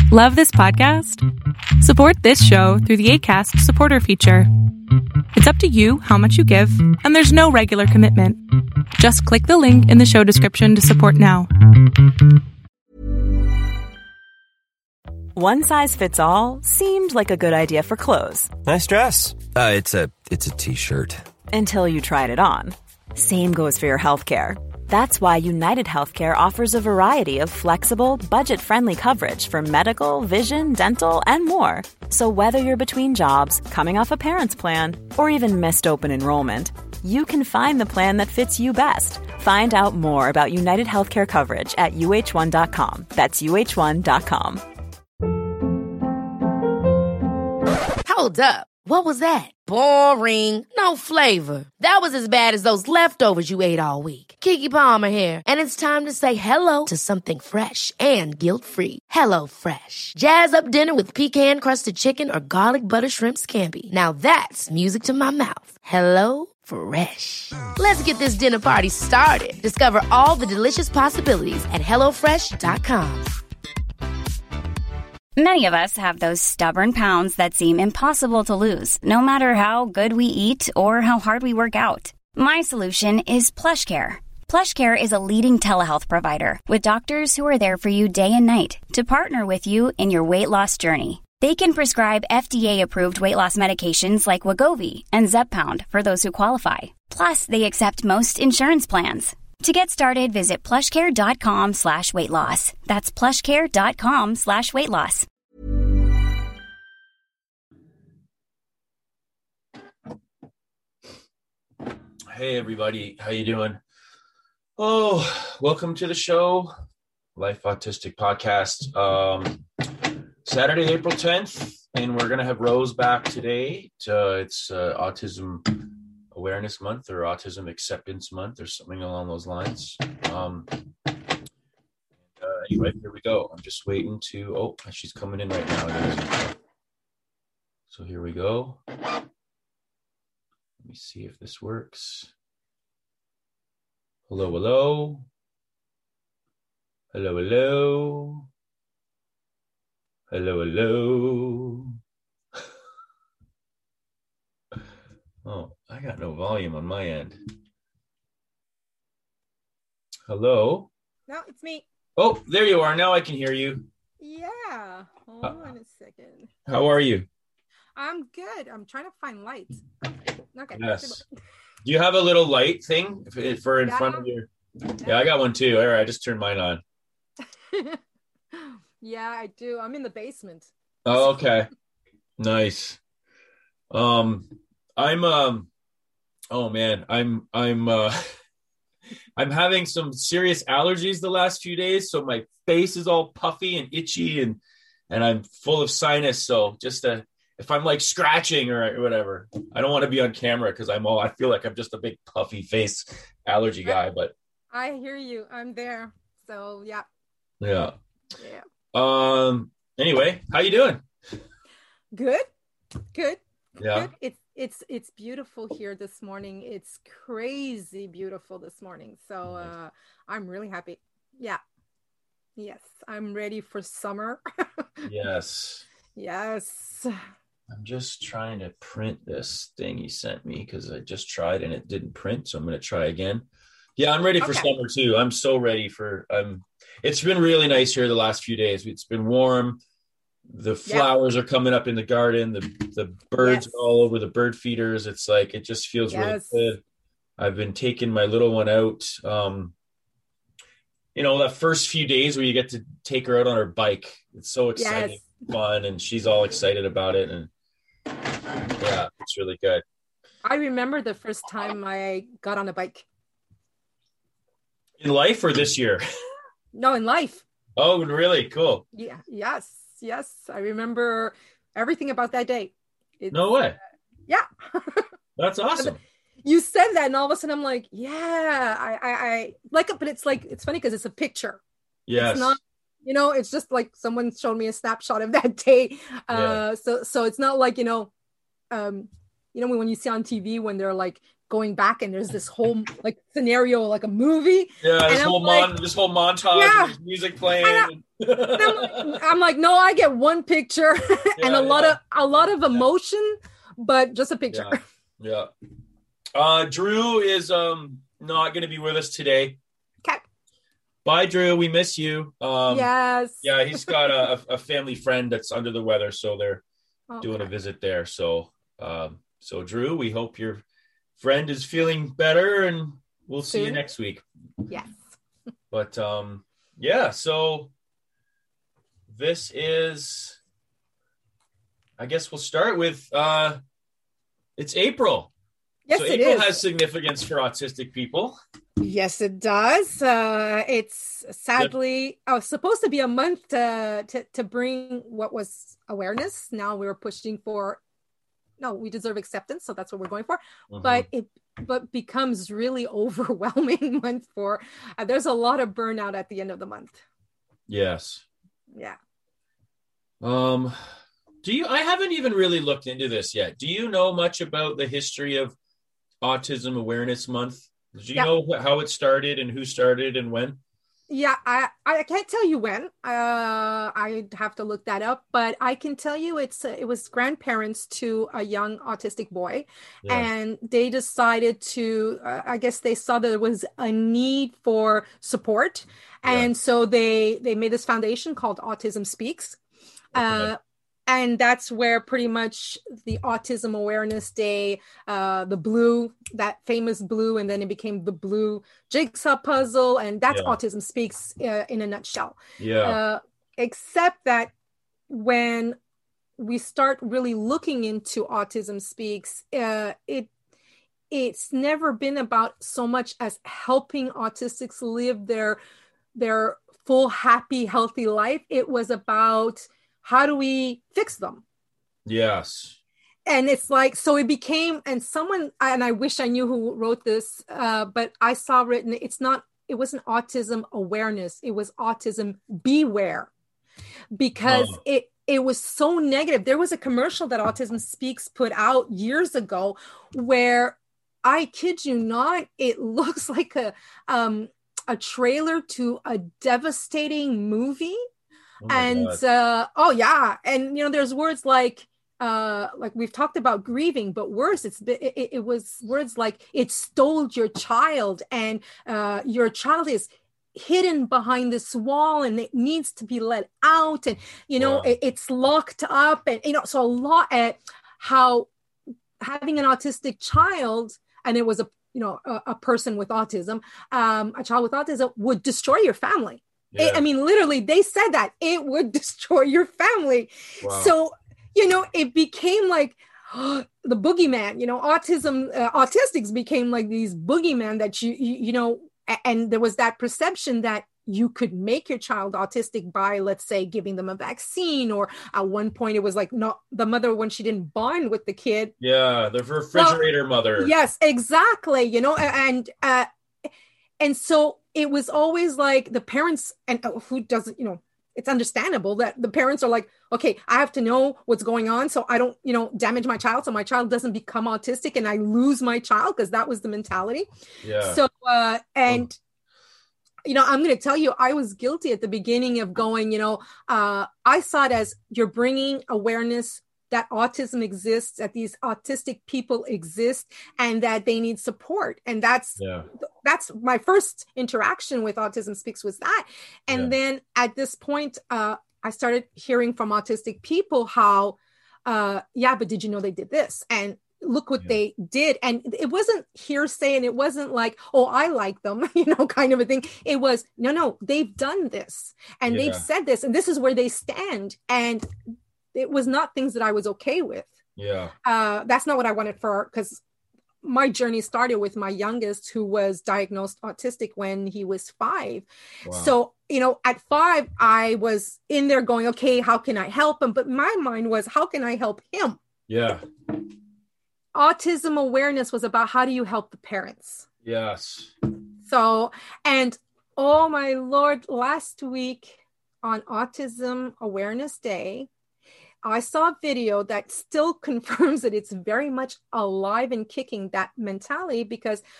Love this podcast? Support this show through the Acast supporter feature. It's up to you how much you give, and there's no regular commitment. Just click the link in the show description to support now. One size fits all seemed like a good idea for clothes. Nice dress. It's a t-shirt. Until you tried it on. Same goes for your healthcare. That's why United Healthcare offers a variety of flexible, budget-friendly coverage for medical, vision, dental, and more. So whether you're between jobs, coming off a parent's plan, or even missed open enrollment, you can find the plan that fits you best. Find out more about United Healthcare coverage at uh1.com. That's uh1.com. Hold up. What was that? Boring. No flavor. That was as bad as those leftovers you ate all week. Keke Palmer here. And it's time to say hello to something fresh and guilt-free. Hello Fresh. Jazz up dinner with pecan-crusted chicken or garlic butter shrimp scampi. Now that's music to my mouth. Hello Fresh. Let's get this dinner party started. Discover all the delicious possibilities at hellofresh.com. Many of us have those stubborn pounds that seem impossible to lose, no matter how good we eat or how hard we work out. My solution is PlushCare. PlushCare is a leading telehealth provider with doctors who are there for you day and night to partner with you in your weight loss journey. They can prescribe FDA-approved weight loss medications like Wegovy and Zepbound for those who qualify. Plus, they accept most insurance plans. To get started, visit plushcare.com/weightloss. That's plushcare.com/weightloss. Hey everybody, how you doing? Oh, welcome to the show, Life Autistic Podcast. Saturday, April 10th, and we're gonna have Rose back today. It's Autism Awareness Month or Autism Acceptance Month or something along those lines. Anyway, here we go. I'm just waiting to, oh, she's coming in right now. So here we go. Let me see if this works. Hello, hello. Hello, hello. Hello, hello. Oh, I got no volume on my end. Hello? No, it's me. Oh, there you are. Now I can hear you. Yeah. Hold on a second. How are you? I'm good. I'm trying to find lights. Okay. Yes. Do you have a little light thing for in front of your... Yeah, I got one too. All right, I just turned mine on. Yeah, I do. I'm in the basement. Oh, okay. Nice. I'm having some serious allergies the last few days, so my face is all puffy and itchy and I'm full of sinus. So just if I'm like scratching or whatever, I don't want to be on camera because I feel like I'm just a big puffy face allergy guy. But I hear you. I'm there. So yeah. Yeah. Yeah. Anyway, how you doing? Good. Yeah. Good. It's beautiful here this morning. It's crazy beautiful this morning. So I'm really happy. Yeah. Yes. I'm ready for summer. Yes. Yes. I'm just trying to print this thing he sent me because I just tried and it didn't print. So I'm going to try again. Yeah, I'm ready for summer too. I'm so ready for, it's been really nice here the last few days. It's been warm. The flowers are coming up in the garden. The birds are all over the bird feeders. It's like, it just feels really good. I've been taking my little one out. That first few days where you get to take her out on her bike. It's so exciting, fun, and she's all excited about it. And yeah, it's really good. I remember the first time I got on a bike. In life or this year? No, in life. Oh, really? Cool. Yeah. Yes. I remember everything about that day. No way. Yeah. That's awesome. You said that and all of a sudden I'm like, yeah, I like it, but it's like, it's funny because it's a picture. Yes. It's not, it's just like someone showed me a snapshot of that day. So it's not like, when you see on TV when they're like going back and there's this whole like scenario, like a movie. Yeah, this whole montage, with music playing. I'm like, no, I get one picture and a lot of emotion, but just a picture. Yeah. Drew is not going to be with us today. Okay. Bye, Drew. We miss you. Yes. Yeah, he's got a family friend that's under the weather, so they're doing a visit there. So, Drew, we hope your friend is feeling better, and we'll see you next week. Yes. But so this is, I guess we'll start with it's April. Yes, so it April is. has significance for autistic people. Yes, it does. It's sadly supposed to be a month to bring what was awareness. Now we're pushing for, no, we deserve acceptance. So that's what we're going for. Mm-hmm. But becomes really overwhelming month for, there's a lot of burnout at the end of the month. Yes. Yeah. I haven't even really looked into this yet. Do you know much about the history of Autism Awareness Month? Do you know how it started and who started and when? Yeah, I can't tell you when. I'd have to look that up, but I can tell you it was grandparents to a young autistic boy, and they decided to. I guess they saw that there was a need for support, and so they made this foundation called Autism Speaks. Okay. And that's where pretty much the Autism Awareness Day, the blue, that famous blue, and then it became the blue jigsaw puzzle. And that's Autism Speaks in a nutshell. Yeah. Except that when we start really looking into Autism Speaks, it's never been about so much as helping autistics live their full, happy, healthy life. It was about, how do we fix them? Yes. And it's like, so it became, and I wish I knew who wrote this, but I saw written, it wasn't autism awareness. It was autism beware, because it was so negative. There was a commercial that Autism Speaks put out years ago where, I kid you not, it looks like a trailer to a devastating movie. And there's words like we've talked about grieving, but worse, it was words like it stole your child, and your child is hidden behind this wall and it needs to be let out, and it's locked up, and so a lot at how having an autistic child, and it was a person with autism, a child with autism, would destroy your family. Yeah. Literally, they said that it would destroy your family. Wow. So, it became like the boogeyman, autistics became like these boogeyman that and there was that perception that you could make your child autistic by, let's say, giving them a vaccine, or at one point it was like, not the mother, when she didn't bond with the kid. Yeah, the refrigerator mother. Yes, exactly. And so it was always like the parents, and who doesn't, it's understandable that the parents are like, okay, I have to know what's going on so I don't, damage my child, so my child doesn't become autistic and I lose my child, because that was the mentality. Yeah. So, I'm going to tell you, I was guilty at the beginning of going, I saw it as, you're bringing awareness that autism exists, that these autistic people exist, and that they need support. And that's my first interaction with Autism Speaks, was that. And then at this point, I started hearing from autistic people how, but did you know they did this? And look what they did. And it wasn't hearsay, and it wasn't like, oh, I like them, kind of a thing. It was, no, they've done this, and they've said this, and this is where they stand. And it was not things that I was okay with. Yeah. That's not what I wanted because my journey started with my youngest, who was diagnosed autistic when he was 5. Wow. So, at 5, I was in there going, okay, how can I help him? But my mind was, how can I help him? Yeah. Autism awareness was about, how do you help the parents? Yes. So, and oh my Lord, last week on Autism Awareness Day, I saw a video that still confirms that it's very much alive and kicking, that mentality, because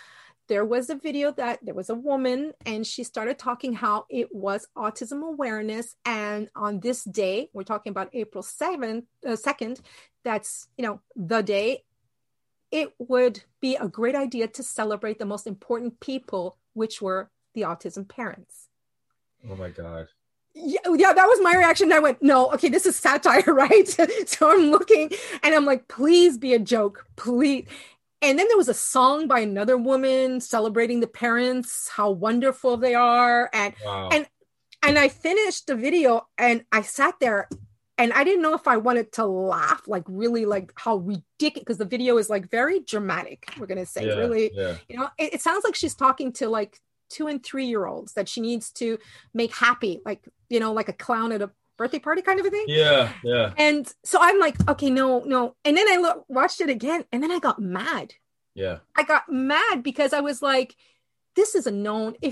there was a video that there was a woman and she started talking how it was autism awareness. And on this day, we're talking about April 2nd, that's, the day, it would be a great idea to celebrate the most important people, which were the autism parents. Oh my God. Yeah, that was my reaction. I went, no, okay, this is satire, right? So I'm looking and I'm like, please be a joke, please. And then there was a song by another woman celebrating the parents, how wonderful they are. And wow. and I finished the video and I sat there and I didn't know if I wanted to laugh, like really like how ridiculous, because the video is like very dramatic, we're going to say, really, it sounds like she's talking to like 2 and 3 year olds that she needs to make happy, like, like a clown at a birthday party kind of a thing. Yeah. And so I'm like, okay, no. And then I watched it again and then I got mad. Yeah. I got mad because I was like, this is a known, if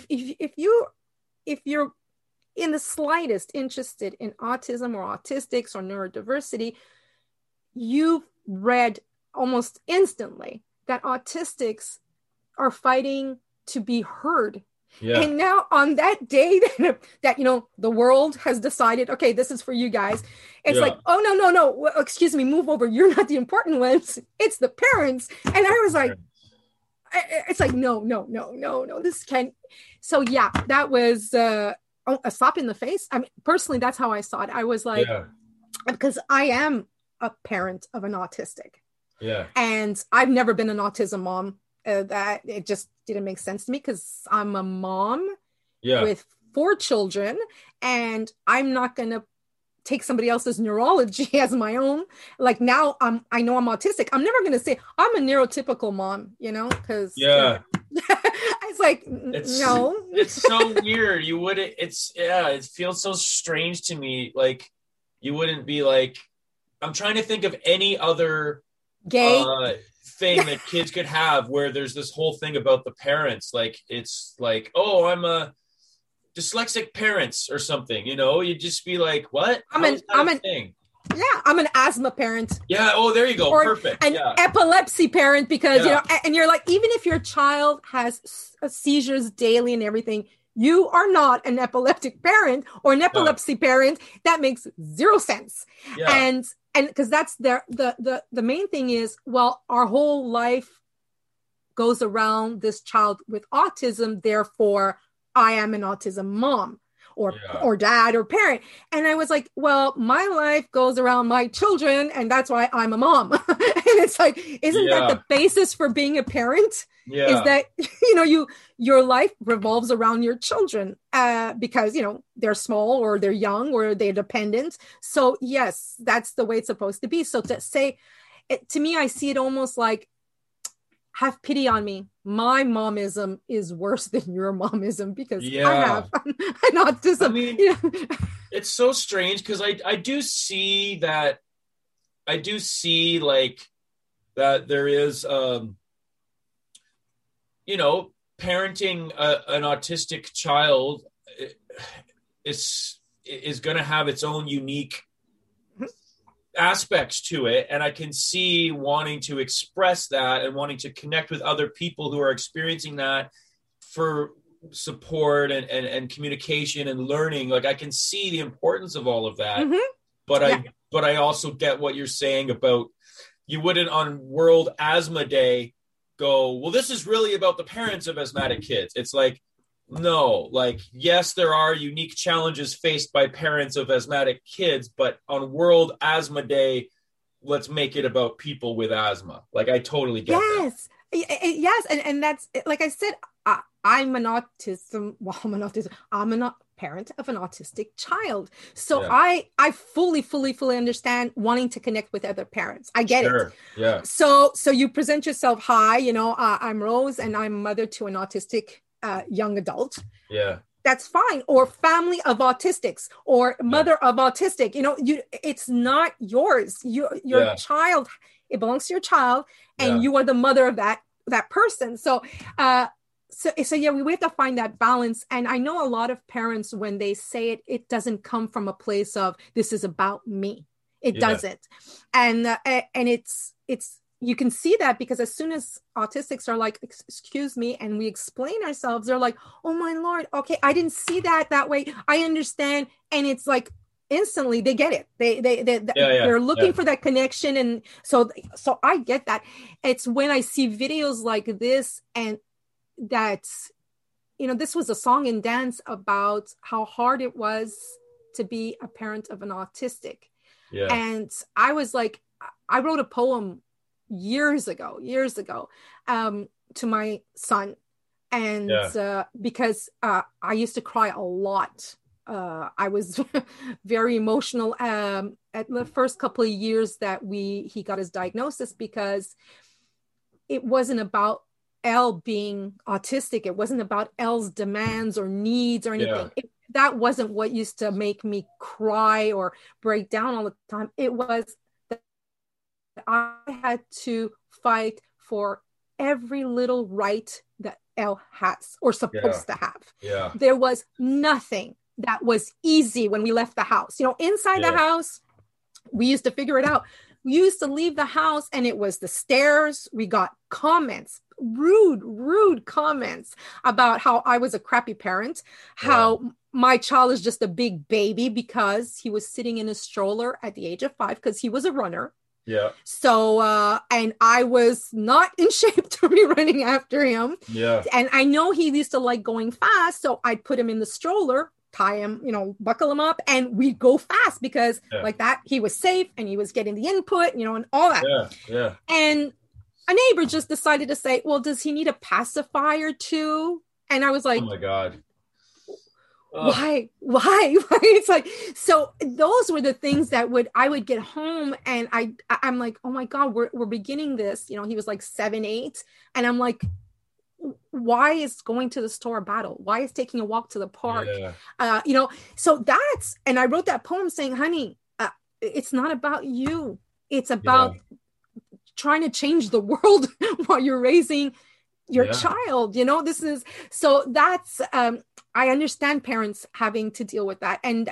you're in the slightest interested in autism or autistics or neurodiversity, you've read almost instantly that autistics are fighting to be heard. Yeah. And now on that day that the world has decided, okay, this is for you guys. It's like, oh, no. Well, excuse me, move over. You're not the important ones. It's the parents. And I was like, it's like, no. This can't. So yeah, that was a slap in the face. I mean, personally, that's how I saw it. I was like, because I am a parent of an autistic. Yeah. And I've never been an autism mom. That it just didn't make sense to me because I'm a mom with 4 children and I'm not going to take somebody else's neurology as my own. Like now I know I'm autistic. I'm never going to say I'm a neurotypical mom, because it's like, no. It's so weird. You wouldn't, it feels so strange to me. Like you wouldn't be like, I'm trying to think of any other gay thing that kids could have where there's this whole thing about the parents, like it's like, oh, I'm a dyslexic parents or something, you'd just be like, what? I'm an asthma parent. Yeah. Oh, there you go. Or perfect. An epilepsy parent because and you're like, even if your child has seizures daily and everything, you are not an epileptic parent or an epilepsy parent. That makes 0 sense. Yeah. And because that's the main thing is, well, our whole life goes around this child with autism. Therefore, I am an autism mom or dad or parent. And I was like, well, my life goes around my children. And that's why I'm a mom. And it's like, isn't that the basis for being a parent? Yeah. Is that, your life revolves around your children because, they're small or they're young or they're dependent. So yes, that's the way it's supposed to be. So to say it, to me, I see it almost like, have pity on me. My momism is worse than your momism because I have an autism. I mean, it's so strange because I do see that. I do see like that there is, parenting an autistic child is going to have its own unique aspects to it, and I can see wanting to express that and wanting to connect with other people who are experiencing that for support and communication and learning. Like I can see the importance of all of that, but I also get what you're saying about you wouldn't on World Asthma Day go, well, this is really about the parents of asthmatic kids. It's like, no, like, yes, there are unique challenges faced by parents of asthmatic kids, but on World Asthma Day, let's make it about people with asthma. Like, I totally get that. Yes. And that's, like I said, I'm a parent of an autistic child. So I fully understand wanting to connect with other parents. I get it. Yeah. So you present yourself, hi, I'm Rose and I'm mother to an autistic young adult. Yeah. That's fine. Or family of autistics or mother of autistic, it's not yours. Your child, it belongs to your child and you are the mother of that person. So, we have to find that balance. And I know a lot of parents, when they say it, it doesn't come from a place of this is about me. It doesn't. And it's you can see that because as soon as autistics are like, excuse me, and we explain ourselves, they're like, oh my Lord, okay, I didn't see that way. I understand. And it's like instantly they get it. They're looking for that connection. And so I get that. It's when I see videos like this, and that's, this was a song and dance about how hard it was to be a parent of an autistic. Yeah. And I was like, I wrote a poem years ago to my son, and because I used to cry a lot. I was very emotional at the first couple of years that he got his diagnosis, because it wasn't about Elle being autistic. It wasn't about Elle's demands or needs or anything. That wasn't what used to make me cry or break down all the time. It was that I had to fight for every little right that Elle has or supposed to have. Yeah. There was nothing that was easy when we left the house. Inside the house, we used to figure it out. We used to leave the house and it was the stairs. We got comments, rude comments about how I was a crappy parent, how my child is just a big baby because he was sitting in a stroller at the age of 5 because he was a runner. Yeah. So, and I was not in shape to be running after him. Yeah. And I know he used to like going fast. So I'd put him in the stroller, tie him, buckle him up, and we'd go fast because like that, he was safe and he was getting the input, and all that. Yeah. And a neighbor just decided to say, well, does he need a pacifier too? And I was like, oh my God. Why? It's like, so those were the things that I would get home and I'm like, oh my God, we're beginning this, he was like 7, 8. And I'm like, why is going to the store a battle? Why is taking a walk to the park? So and I wrote that poem saying, honey, it's not about you. It's about trying to change the world while you're raising your child. This is, so that's, I understand parents having to deal with that. And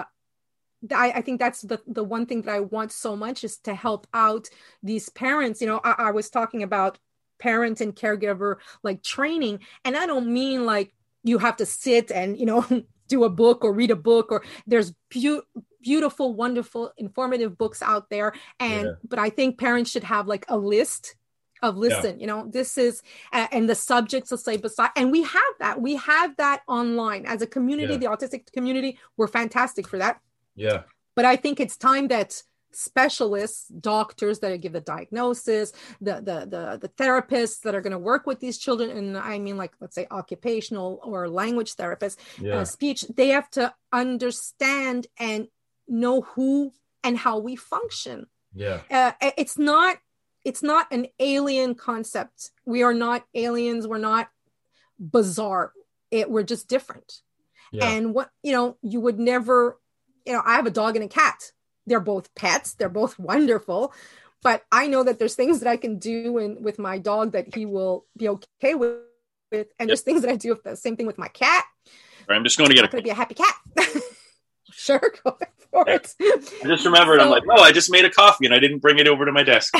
I think that's the one thing that I want so much is to help out these parents. I was talking about parent and caregiver like training. And I don't mean like you have to sit and, do a book or read a book, or there's beautiful, wonderful, informative books out there. But I think parents should have like a list of this is, and the subjects, let's say beside, and we have that online as a community, the autistic community, we're fantastic for that. Yeah. But I think it's time that specialists, doctors that give the diagnosis, the therapists that are going to work with these children, and I mean, like, let's say occupational or language therapists, speech, they have to understand and know who and how we function. Yeah. It's not an alien concept. We are not aliens. We're not bizarre. We're just different. Yeah. And what, you would never, I have a dog and a cat. They're both pets. They're both wonderful. But I know that there's things that I can do with my dog that he will be okay with. And there's things that I do with the same thing with my cat. I'm just going to get going to be a happy cat. Sure, go for it. I just remembered, I'm like, oh, I just made a coffee and I didn't bring it over to my desk.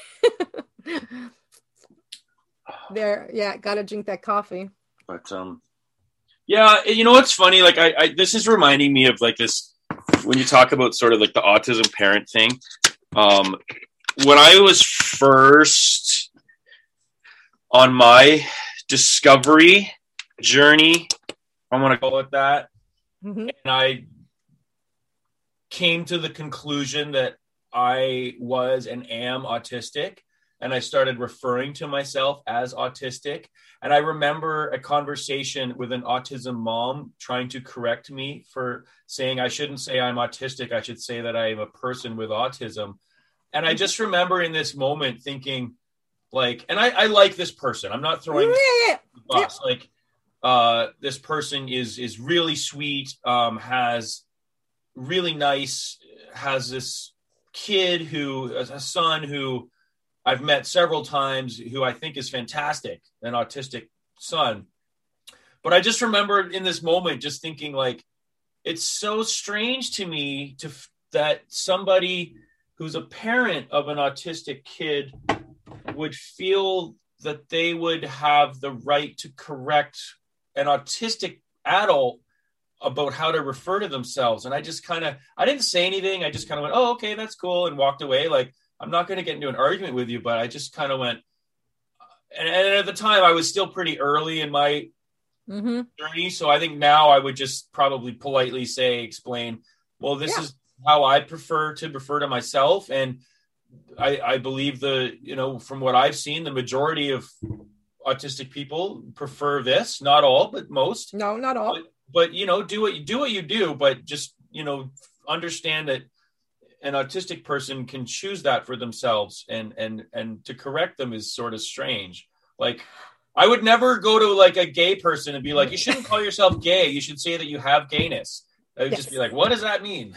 Gotta drink that coffee. But what's funny, like I this is reminding me of like this when you talk about sort of like the autism parent thing. When I was first on my discovery journey, I want to call it that, and I came to the conclusion that I was and am autistic, and I started referring to myself as autistic. And I remember a conversation with an autism mom trying to correct me for saying I shouldn't say I'm autistic. I should say that I am a person with autism. And I just remember in this moment thinking, like, and I like this person. I'm not throwing the bus. Like, this person is really sweet, has really nice, has this kid a son who I've met several times, who I think is fantastic, an autistic son. But I just remember in this moment just thinking, like, it's so strange to me that somebody who's a parent of an autistic kid would feel that they would have the right to correct an autistic adult about how to refer to themselves. And I just I didn't say anything. I just kind of went, oh, okay, that's cool. And walked away. Like, I'm not going to get into an argument with you, but I just kind of went, and at the time I was still pretty early in my journey. So I think now I would just probably politely explain, well, this is how I prefer to refer to myself. And I believe from what I've seen, the majority of autistic people prefer this, not all, but most. No, not all. But do what you do, but just, understand that an autistic person can choose that for themselves, and to correct them is sort of strange. Like, I would never go to like a gay person and be like, you shouldn't call yourself gay. You should say that you have gayness. I would just be like, what does that mean?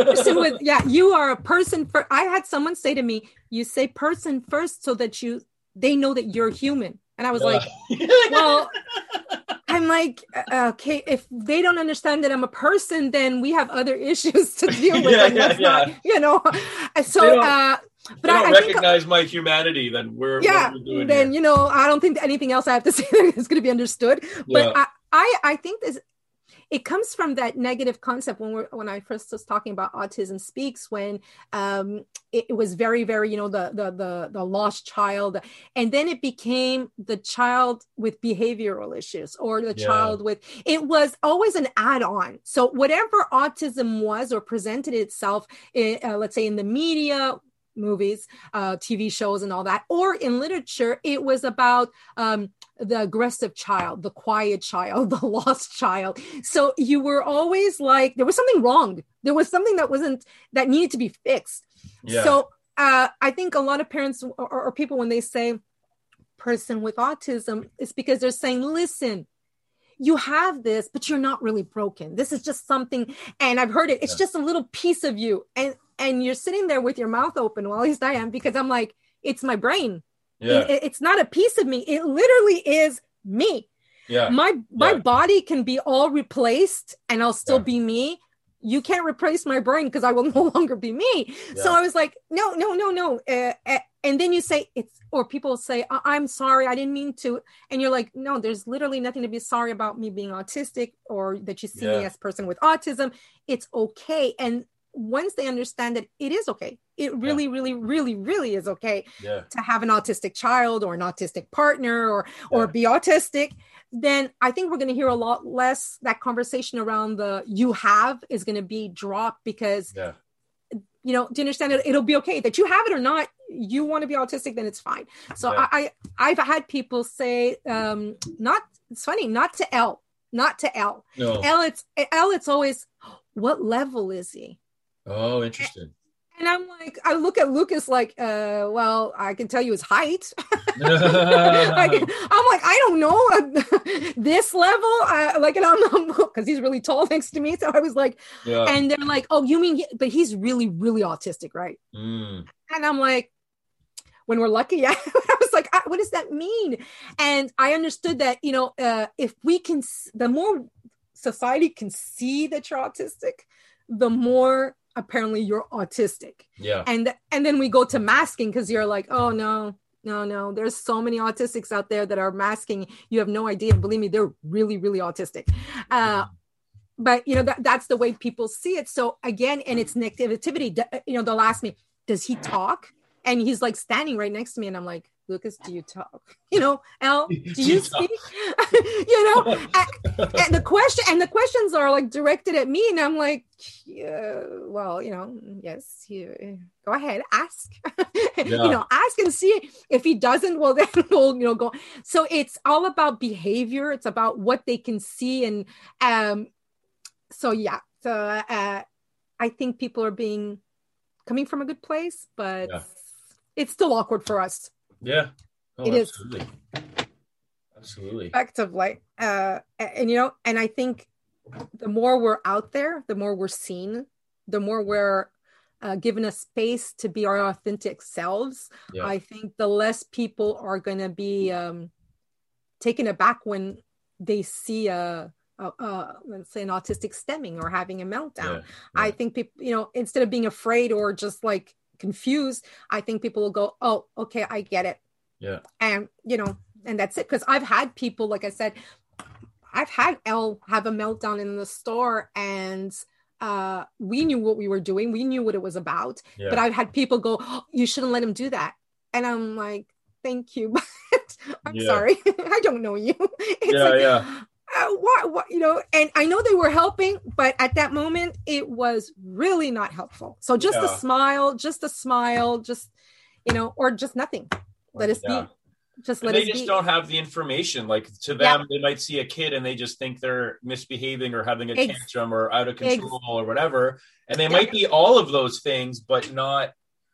You are a person. I had someone say to me, you say person first so that they know that you're human. And I was like, well, I'm like, okay, if they don't understand that I'm a person, then we have other issues to deal with. Not, So, but I recognize my humanity, then we're doing then here. I don't think anything else I have to say is going to be understood. But I think it comes from that negative concept when I first was talking about Autism Speaks, when it was very, very, the lost child. And then it became the child with behavioral issues, or the child it was always an add-on. So whatever autism was or presented itself, let's say in the media, movies, TV shows and all that, or in literature, it was about the aggressive child, the quiet child, the lost child. So you were always like, there was something wrong. There was something that needed to be fixed. Yeah. So I think a lot of parents or people, when they say person with autism, it's because they're saying, listen, you have this, but you're not really broken. This is just something, and I've heard it. It's just a little piece of you. And you're sitting there with your mouth open. Well, at least I am, because I'm like, it's my brain. Yeah. It's not a piece of me. It literally is me. Yeah. My body can be all replaced and I'll still be me. You can't replace my brain because I will no longer be me. Yeah. So I was like, no. And then you say or people say, I'm sorry, I didn't mean to. And you're like, no, there's literally nothing to be sorry about me being autistic, or that you see me as a person with autism. It's okay. And once they understand that it is okay, it really, really, really, really is okay to have an autistic child or an autistic partner or be autistic, then I think we're going to hear a lot less. That conversation around you have is going to be dropped, because, do you understand it? It'll be okay that you have it or not. You want to be autistic, then it's fine. So I've had people say, it's funny, not to L. No. It's always, what level is he? Oh, interesting. And I'm like, I look at Lucas like, well, I can tell you his height. I'm like, I don't know this level. Because he's really tall next to me. So I was like, and they're like, oh, you mean, but he's really, really autistic, right? Mm. And I'm like, when we're lucky, I was like, what does that mean? And I understood that, if we can, the more society can see that you're autistic, the more apparently you're autistic. Yeah. And then we go to masking, because you're like, oh no, there's so many autistics out there that are masking. You have no idea. Believe me, they're really, really autistic. But that's the way people see it. So again, and it's negativity. They'll ask me, does he talk? And he's like standing right next to me, and I'm like, Lucas, do you talk? Al, do you speak? And the questions are like directed at me, and I'm like, well, yes, go ahead, ask. Ask and see. If he doesn't, well, then we'll go. So it's all about behavior. It's about what they can see, and So I think people are coming from a good place, but it's still awkward for us. Yeah. It absolutely. is. Absolutely. Effectively. And I think the more we're out there, the more we're seen, the more we're given a space to be our authentic selves. Yeah. I think the less people are going to be taken aback when they see let's say an autistic stemming or having a meltdown. I think people, instead of being afraid or just like confused, I think people will go, oh, okay, I get it. Yeah. And, and that's it. Because I've had people, like I said, I've had Elle have a meltdown in the store, and we knew what we were doing. We knew what it was about. Yeah. But I've had people go, "Oh, you shouldn't let him do that." And I'm like, thank you, but I'm sorry. I don't know you. It's what, and I know they were helping, but at that moment it was really not helpful. So just a smile, or just nothing. Let us be. They just don't have the information. Like, to them, they might see a kid and they just think they're misbehaving or having a tantrum or out of control or whatever. And they might be all of those things, but not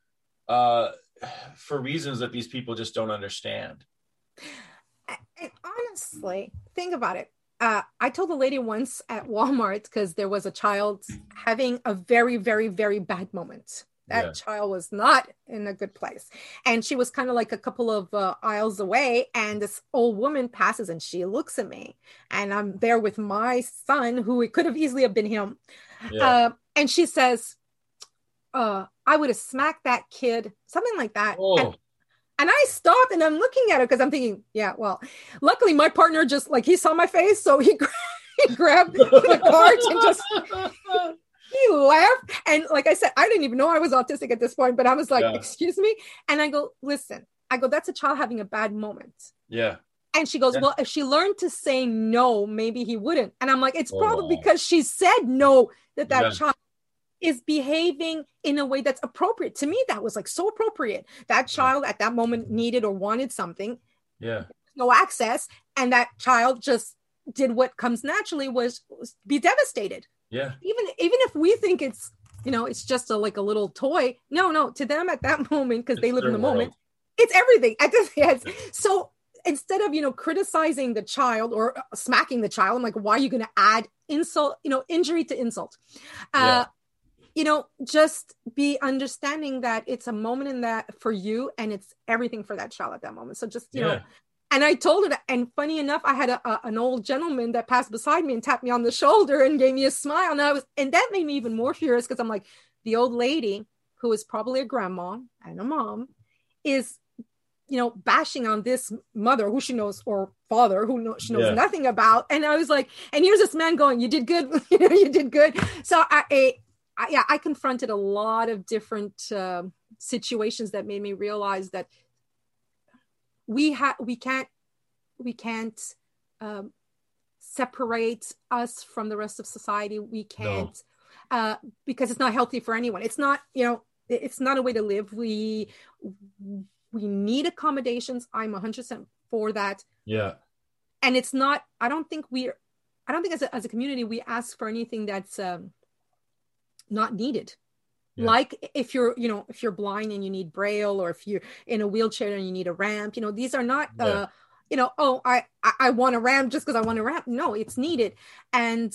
for reasons that these people just don't understand. And honestly, think about it. I told a lady once at Walmart, because there was a child having a very, very, very bad moment. That child was not in a good place. And she was kind of like a couple of aisles away. And this old woman passes and she looks at me. And I'm there with my son, who it could have easily have been him. Yeah. And she says, I would have smacked that kid, something like that. Oh. And I stopped and I'm looking at her because I'm thinking, yeah, well, luckily my partner just he saw my face. So he grabbed the cards and just, he laughed. And like I said, I didn't even know I was autistic at this point, but I was like, excuse me. And I go, listen, that's a child having a bad moment. Yeah. And she goes, well, if she learned to say no, maybe he wouldn't. And I'm like, it's probably because she said no that child is behaving in a way that's appropriate. To me, that was so appropriate. That child at that moment needed or wanted something. Yeah. No access. And that child just did what comes naturally, was be devastated. Yeah. Even if we think it's, it's just a little toy. No, to them at that moment, because they live in the moment, it's everything. So instead of, criticizing the child or smacking the child, I'm like, why are you going to add insult, injury to insult? Just be understanding that it's a moment in that for you, and it's everything for that child at that moment. So just, and I told her that, and funny enough, I had an old gentleman that passed beside me and tapped me on the shoulder and gave me a smile. And that made me even more furious, because I'm like, the old lady, who is probably a grandma and a mom, is, bashing on this mother who she knows, or father who she knows nothing about. And I was like, and here's this man going, you did good. You did good. So I confronted a lot of different situations that made me realize that we can't separate us from the rest of society. We can't, because it's not healthy for anyone. It's not, it's not a way to live. We need accommodations. I'm 100% for that. Yeah. And it's not, I don't think as a community, we ask for anything that's not needed. Yeah. Like if you're blind and you need Braille, or if you're in a wheelchair and you need a ramp, these are not, I want a ramp just because I want a ramp. No, it's needed. And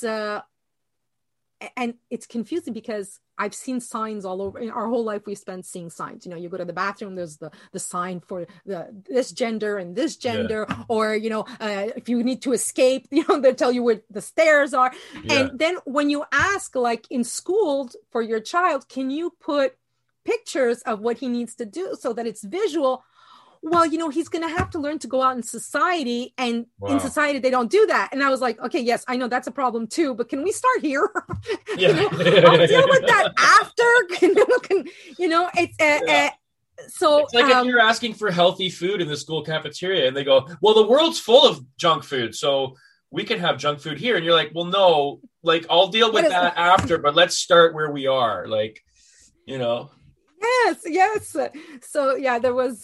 it's confusing, because I've seen signs all over. In our whole life, we spent seeing signs. You go to the bathroom, there's the sign for this gender and this gender, or if you need to escape, they'll tell you where the stairs are. Yeah. And then when you ask, like in school, for your child, can you put pictures of what he needs to do so that it's visual? Well, he's going to have to learn to go out in society, and in society, they don't do that. And I was like, okay, yes, I know that's a problem too, but can we start here? Yeah. I'll deal with that after. So it's like if you're asking for healthy food in the school cafeteria and they go, well, the world's full of junk food, so we can have junk food here. And you're like, well, no, I'll deal with that after, but let's start where we are. Yes. So there was,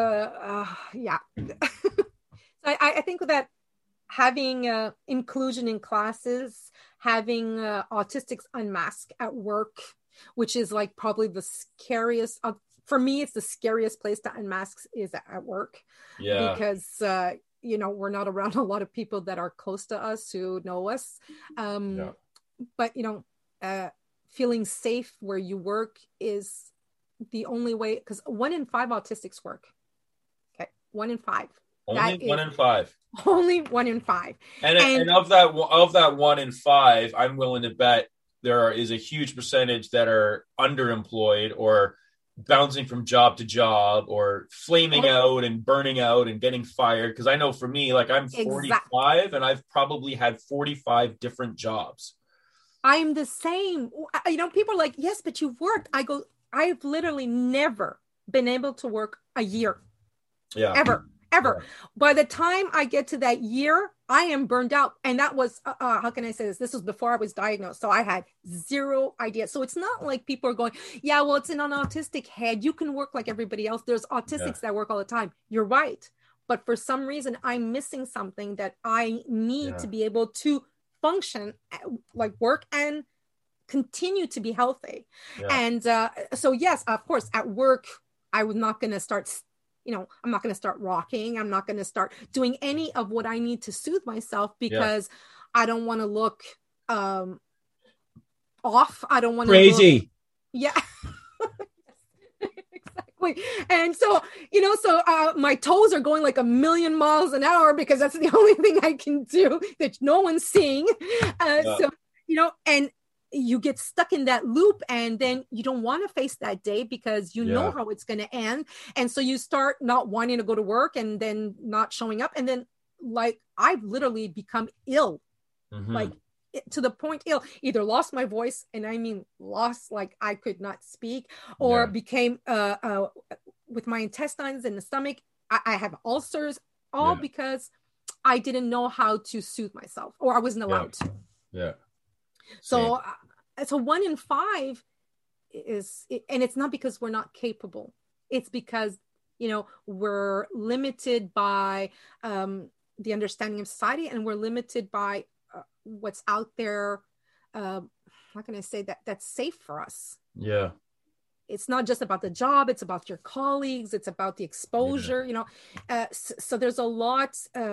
I think that having inclusion in classes, having autistics unmasked at work, which is probably the scariest, for me, it's the scariest place to unmask is at work. Yeah. Because, we're not around a lot of people that are close to us who know us. But, feeling safe where you work is the only way, because 1 in 5 autistics work. Okay, 1 in 5. Only 1 in 5. Only 1 in 5. And of that 1 in 5, I'm willing to bet there is a huge percentage that are underemployed or bouncing from job to job or flaming out and burning out and getting fired. Because I know for me, like I'm 45 and I've probably had 45 different jobs. I'm the same. People are like, yes, but you've worked. I go, I've literally never been able to work a year. Yeah. Ever. Yeah. By the time I get to that year, I am burned out. And that was, how can I say this? This was before I was diagnosed. So I had zero idea. So it's not like people are going, yeah, well, it's in an autistic head. You can work like everybody else. There's autistics that work all the time. You're right. But for some reason, I'm missing something that I need to be able to function, like work and continue to be healthy. Yeah. And so, yes, of course, at work, I was not going to start I'm not going to start rocking. I'm not going to start doing any of what I need to soothe myself because I don't want to look off. I don't want to crazy. Yeah, exactly. And so, my toes are going like 1,000,000 miles an hour because that's the only thing I can do that no one's seeing. So, and you get stuck in that loop, and then you don't want to face that day because you know how it's going to end. And so you start not wanting to go to work and then not showing up. And then like I've literally become ill, like to the point ill, either lost my voice, and I mean lost, like I could not speak, or became with my intestines and the stomach. I have ulcers, all because I didn't know how to soothe myself, or I wasn't allowed to. Yeah. So 1 in 5 is, and it's not because we're not capable. It's because, we're limited by the understanding of society, and we're limited by what's out there. How can I say that? That's safe for us. Yeah. It's not just about the job. It's about your colleagues. It's about the exposure, so there's a lot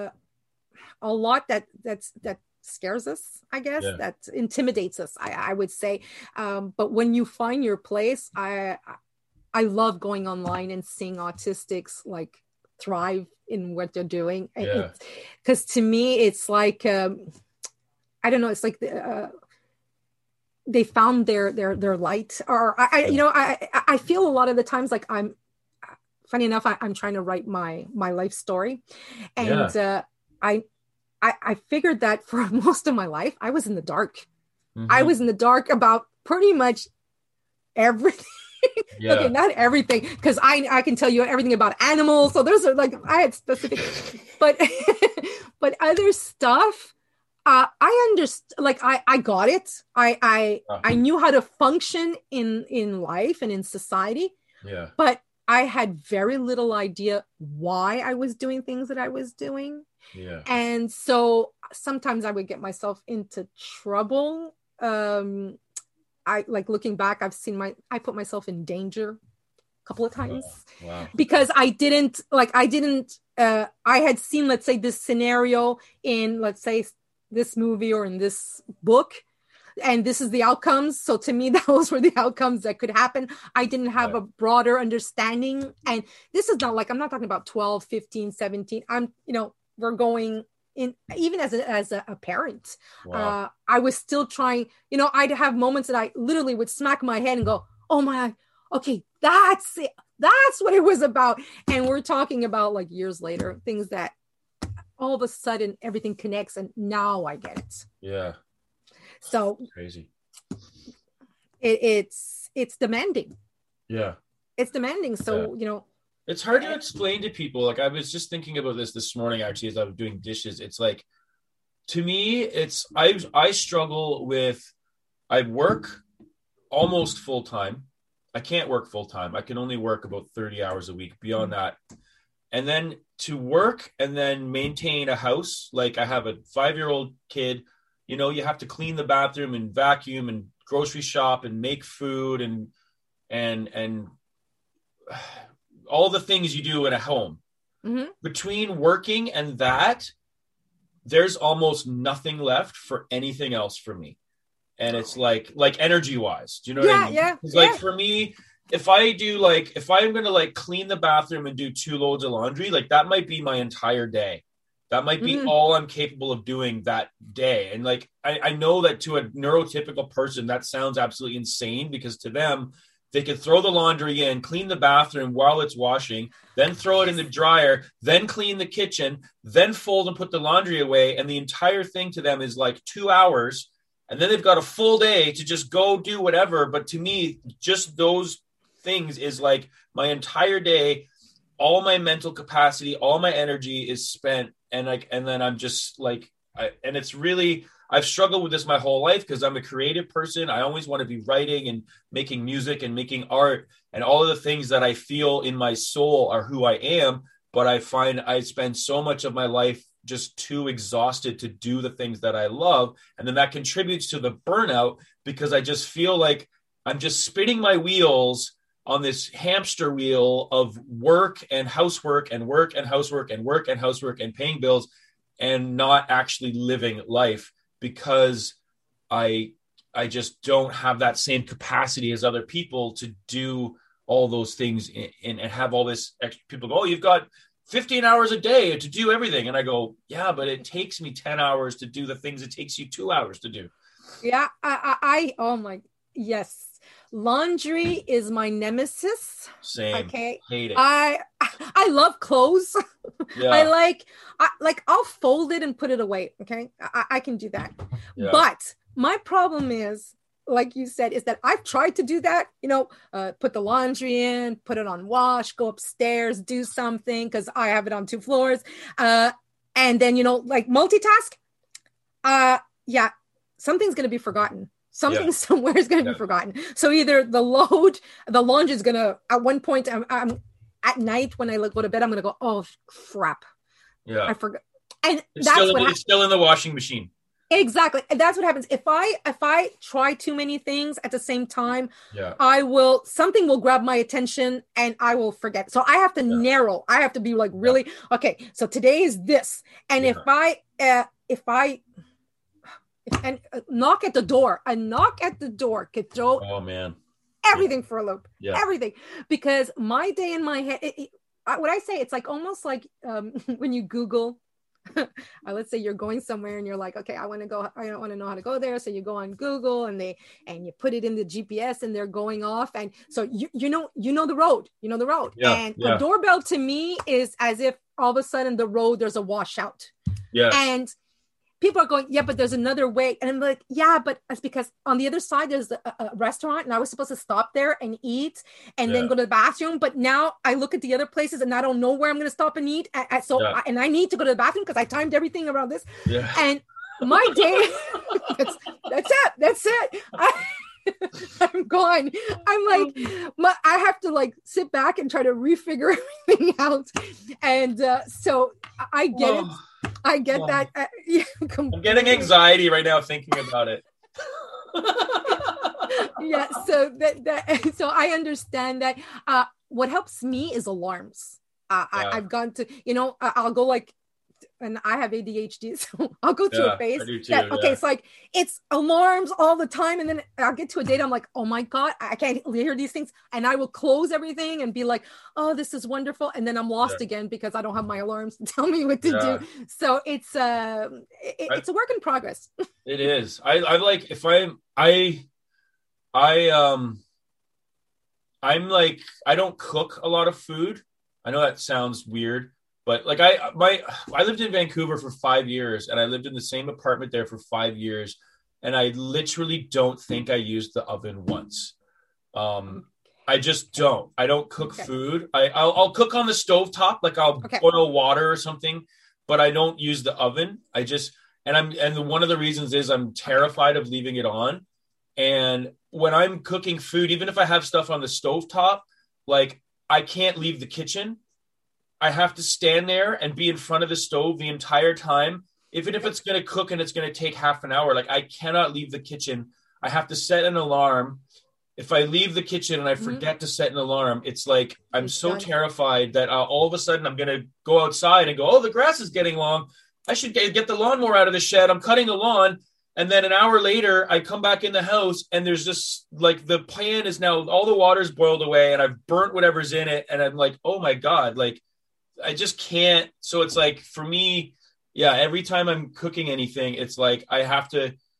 that scares us, I guess, that intimidates us, I would say. But when you find your place, I love going online and seeing autistics like thrive in what they're doing. Because to me, it's like, I don't know, it's like they found their light. Or I feel a lot of the times like funny enough, I'm trying to write my life story. And I figured that for most of my life, I was in the dark. I was in the dark about pretty much everything. Okay, not everything, because I can tell you everything about animals. So those are like, I had specific, but other stuff, I understood, like I got it. I knew how to function in life and in society. Yeah. But I had very little idea why I was doing things that I was doing. Yeah. And so sometimes I would get myself into trouble. I like looking back, I put myself in danger a couple of times. Wow. Because I had seen, let's say, this scenario in, let's say, this movie or in this book, and this is the outcomes. So to me, those were the outcomes that could happen. I didn't have a broader understanding. And this is not like, I'm not talking about 12, 15, 17. We're going in, even as a parent. Wow. I was still trying, I'd have moments that I literally would smack my head and go, oh my, okay, that's it. That's what it was about. And we're talking about like years later, things that all of a sudden everything connects, and now I get it. Yeah. So crazy. It's demanding. Yeah. It's demanding. So, it's hard to explain to people. Like I was just thinking about this morning, actually, as I was doing dishes. It's like, to me, I struggle with, I work almost full time. I can't work full time. I can only work about 30 hours a week. Beyond that, and then to work and then maintain a house. Like I have a 5-year-old kid, you have to clean the bathroom and vacuum and grocery shop and make food and all the things you do in a home. Mm-hmm. Between working and that, there's almost nothing left for anything else for me. And it's like energy wise, do you know what I mean? Yeah. It's like for me, if I'm going to like clean the bathroom and do 2 loads of laundry, like that might be my entire day. That might be all I'm capable of doing that day. And like, I know that to a neurotypical person, that sounds absolutely insane, because to them, They could throw the laundry in, clean the bathroom while it's washing, then throw it in the dryer, then clean the kitchen, then fold and put the laundry away. And the entire thing to them is like 2 hours. And then they've got a full day to just go do whatever. But to me, just those things is like my entire day, all my mental capacity, all my energy is spent. And then I'm just like, and it's really, I've struggled with this my whole life because I'm a creative person. I always want to be writing and making music and making art, and all of the things that I feel in my soul are who I am. But I find I spend so much of my life just too exhausted to do the things that I love. And then that contributes to the burnout because I just feel like I'm just spinning my wheels on this hamster wheel of work and housework and work and housework and work and housework and paying bills and not actually living life because I just don't have that same capacity as other people to do all those things and have all this extra. People go, oh, you've got 15 hours a day to do everything. And I go, yeah, but it takes me 10 hours to do the things it takes you 2 hours to do. Yeah. Oh my, yes. Laundry is my nemesis. Same. Okay. Hate it. I love clothes. Yeah. I'll fold it and put it away. Okay. I can do that. Yeah. But my problem is, like you said, is that I've tried to do that, put the laundry in, put it on wash, go upstairs, do something because I have it on 2 floors. And then, like multitask. Yeah, something's going to be forgotten. Something somewhere is going to be forgotten. So either the laundry is going to, at one point, I'm at night when I go to bed, I'm going to go, oh, crap. Yeah. I forgot. And it's that's still in the washing machine. Exactly. And that's what happens. If I try too many things at the same time, something will grab my attention and I will forget. So I have to narrow. I have to be like, really, okay, so today is this. And if I knock at the door could throw everything for a loop. Everything. Because my day in my head, what I say, it's like almost like when you Google, let's say you're going somewhere and you're like, okay, I want to know how to go there. So you go on Google and you put it in the GPS and they're going off. And so you know the road, and a doorbell to me is as if all of a sudden the road, there's a washout. Yeah. And people are going, yeah, but there's another way. And I'm like, yeah, but it's because on the other side, there's a restaurant and I was supposed to stop there and eat and then go to the bathroom. But now I look at the other places and I don't know where I'm going to stop and eat. And I need to go to the bathroom because I timed everything around this. Yeah. And my day, that's it. I'm gone. I'm like, I have to like sit back and try to refigure everything out. And so I get it. I get that. I'm getting anxiety right now thinking about it. Yeah. So so I understand that. What helps me is alarms. I've gone to, I'll go like, and I have ADHD, so I'll go through a phase it's like, it's alarms all the time. And then I'll get to a date. I'm like, oh my God, I can't hear these things. And I will close everything and be like, oh, this is wonderful. And then I'm lost again because I don't have my alarms to tell me what to do. So it's a work in progress. It is. I like, if I'm like, I don't cook a lot of food. I know that sounds weird. But like I lived in Vancouver for 5 years and I lived in the same apartment there for 5 years. And I literally don't think I used the oven once. I just don't. I don't cook food. I'll cook on the stovetop, like I'll boil water or something, but I don't use the oven. And one of the reasons is I'm terrified of leaving it on. And when I'm cooking food, even if I have stuff on the stovetop, like I can't leave the kitchen. I have to stand there and be in front of the stove the entire time, even if it's going to cook and it's going to take half an hour. Like I cannot leave the kitchen. I have to set an alarm. If I leave the kitchen and I forget to set an alarm, it's like I'm so terrified that all of a sudden I'm going to go outside and go, oh, the grass is getting long. I should get the lawnmower out of the shed. I'm cutting the lawn. And then an hour later, I come back in the house and there's just like the pan is now all the water's boiled away and I've burnt whatever's in it. And I'm like, oh my God, like, I just can't. So it's like for me, every time I'm cooking anything, it's like I have to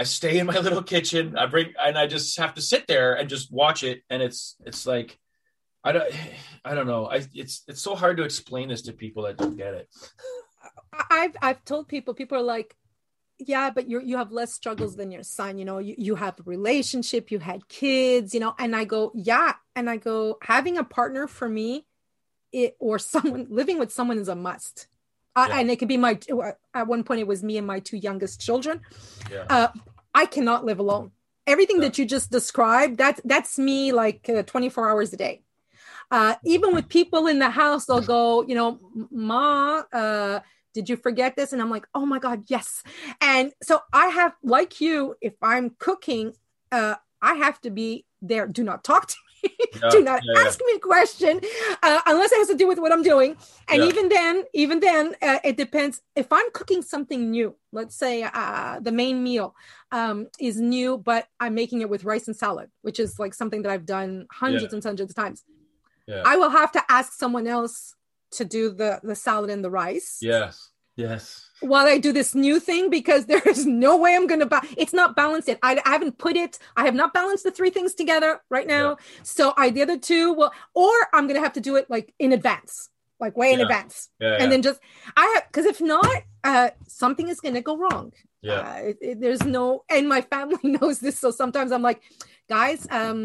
I stay in my little kitchen. I just have to sit there and just watch it. And it's like, I don't know. It's so hard to explain this to people that don't get it. I've told people are like, yeah, but you have less struggles than your son. You have a relationship, you had kids, and I go, yeah. And I go, having a partner for me, or someone living with someone is a must. And it could be at one point it was me and my two youngest children. I cannot live alone. Everything that you just described, that's me, like 24 hours a day. Even with people in the house, they'll go, Ma, did you forget this? And I'm like, oh my God, yes. And so I have, like you, if I'm cooking, I have to be there. Do not talk to me. Do not ask me a question unless it has to do with what I'm doing. And even then, it depends. If I'm cooking something new, let's say the main meal is new, but I'm making it with rice and salad, which is like something that I've done hundreds and hundreds of times. I will have to ask someone else to do the salad and the rice. Yes. While I do this new thing, because there is no way I'm going to it's not balanced yet. I have not balanced the three things together right now. So the other two or I'm going to have to do it like in advance, like way in advance. And then because if not, something is going to go wrong. There's no, and my family knows this. So sometimes I'm like, guys,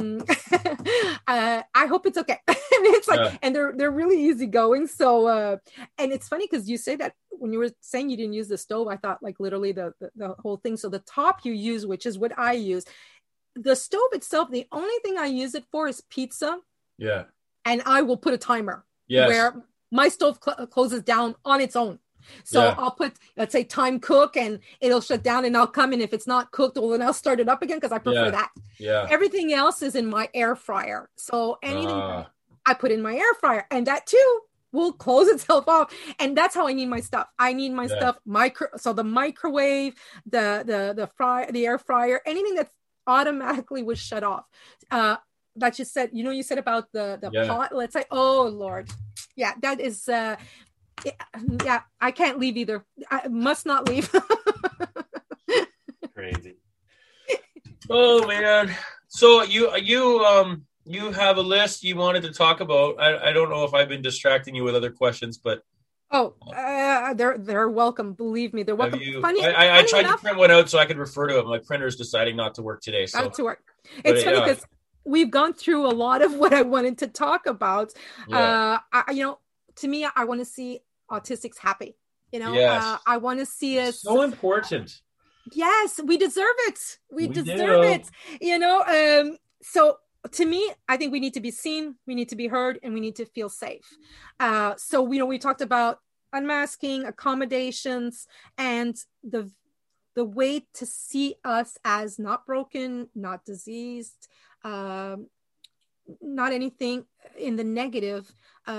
I hope it's okay. And it's like, and they're really easygoing. So, and it's funny because you say that when you were saying you didn't use the stove, I thought like literally the whole thing. So the top you use, which is what I use, the stove itself, the only thing I use it for is pizza. And I will put a timer where my stove closes down on its own. So I'll put, let's say, time cook, and it'll shut down, and I'll come in. If it's not cooked, well, then I'll start it up again because I prefer that. Everything else is in my air fryer. So anything I put in my air fryer, and that too will close itself off. And that's how I need my stuff. I need my stuff so the microwave, the air fryer, anything that's automatically was shut off. That you said, you said about the pot. Let's say, oh Lord, that is. I can't leave either. I must not leave. Crazy. Oh man. So you have a list you wanted to talk about. I don't know if I've been distracting you with other questions, but they're welcome. Believe me, they're welcome. I tried to print one out so I could refer to it. My printer's deciding not to work today. So not to work. It's funny because we've gone through a lot of what I wanted to talk about. To me, I want to see autistics happy. I want to see us. So important. Yes, we deserve it. We deserve it. So to me, I think we need to be seen, we need to be heard, and we need to feel safe. So we talked about unmasking, accommodations, and the way to see us as not broken, not diseased, not anything in the negative.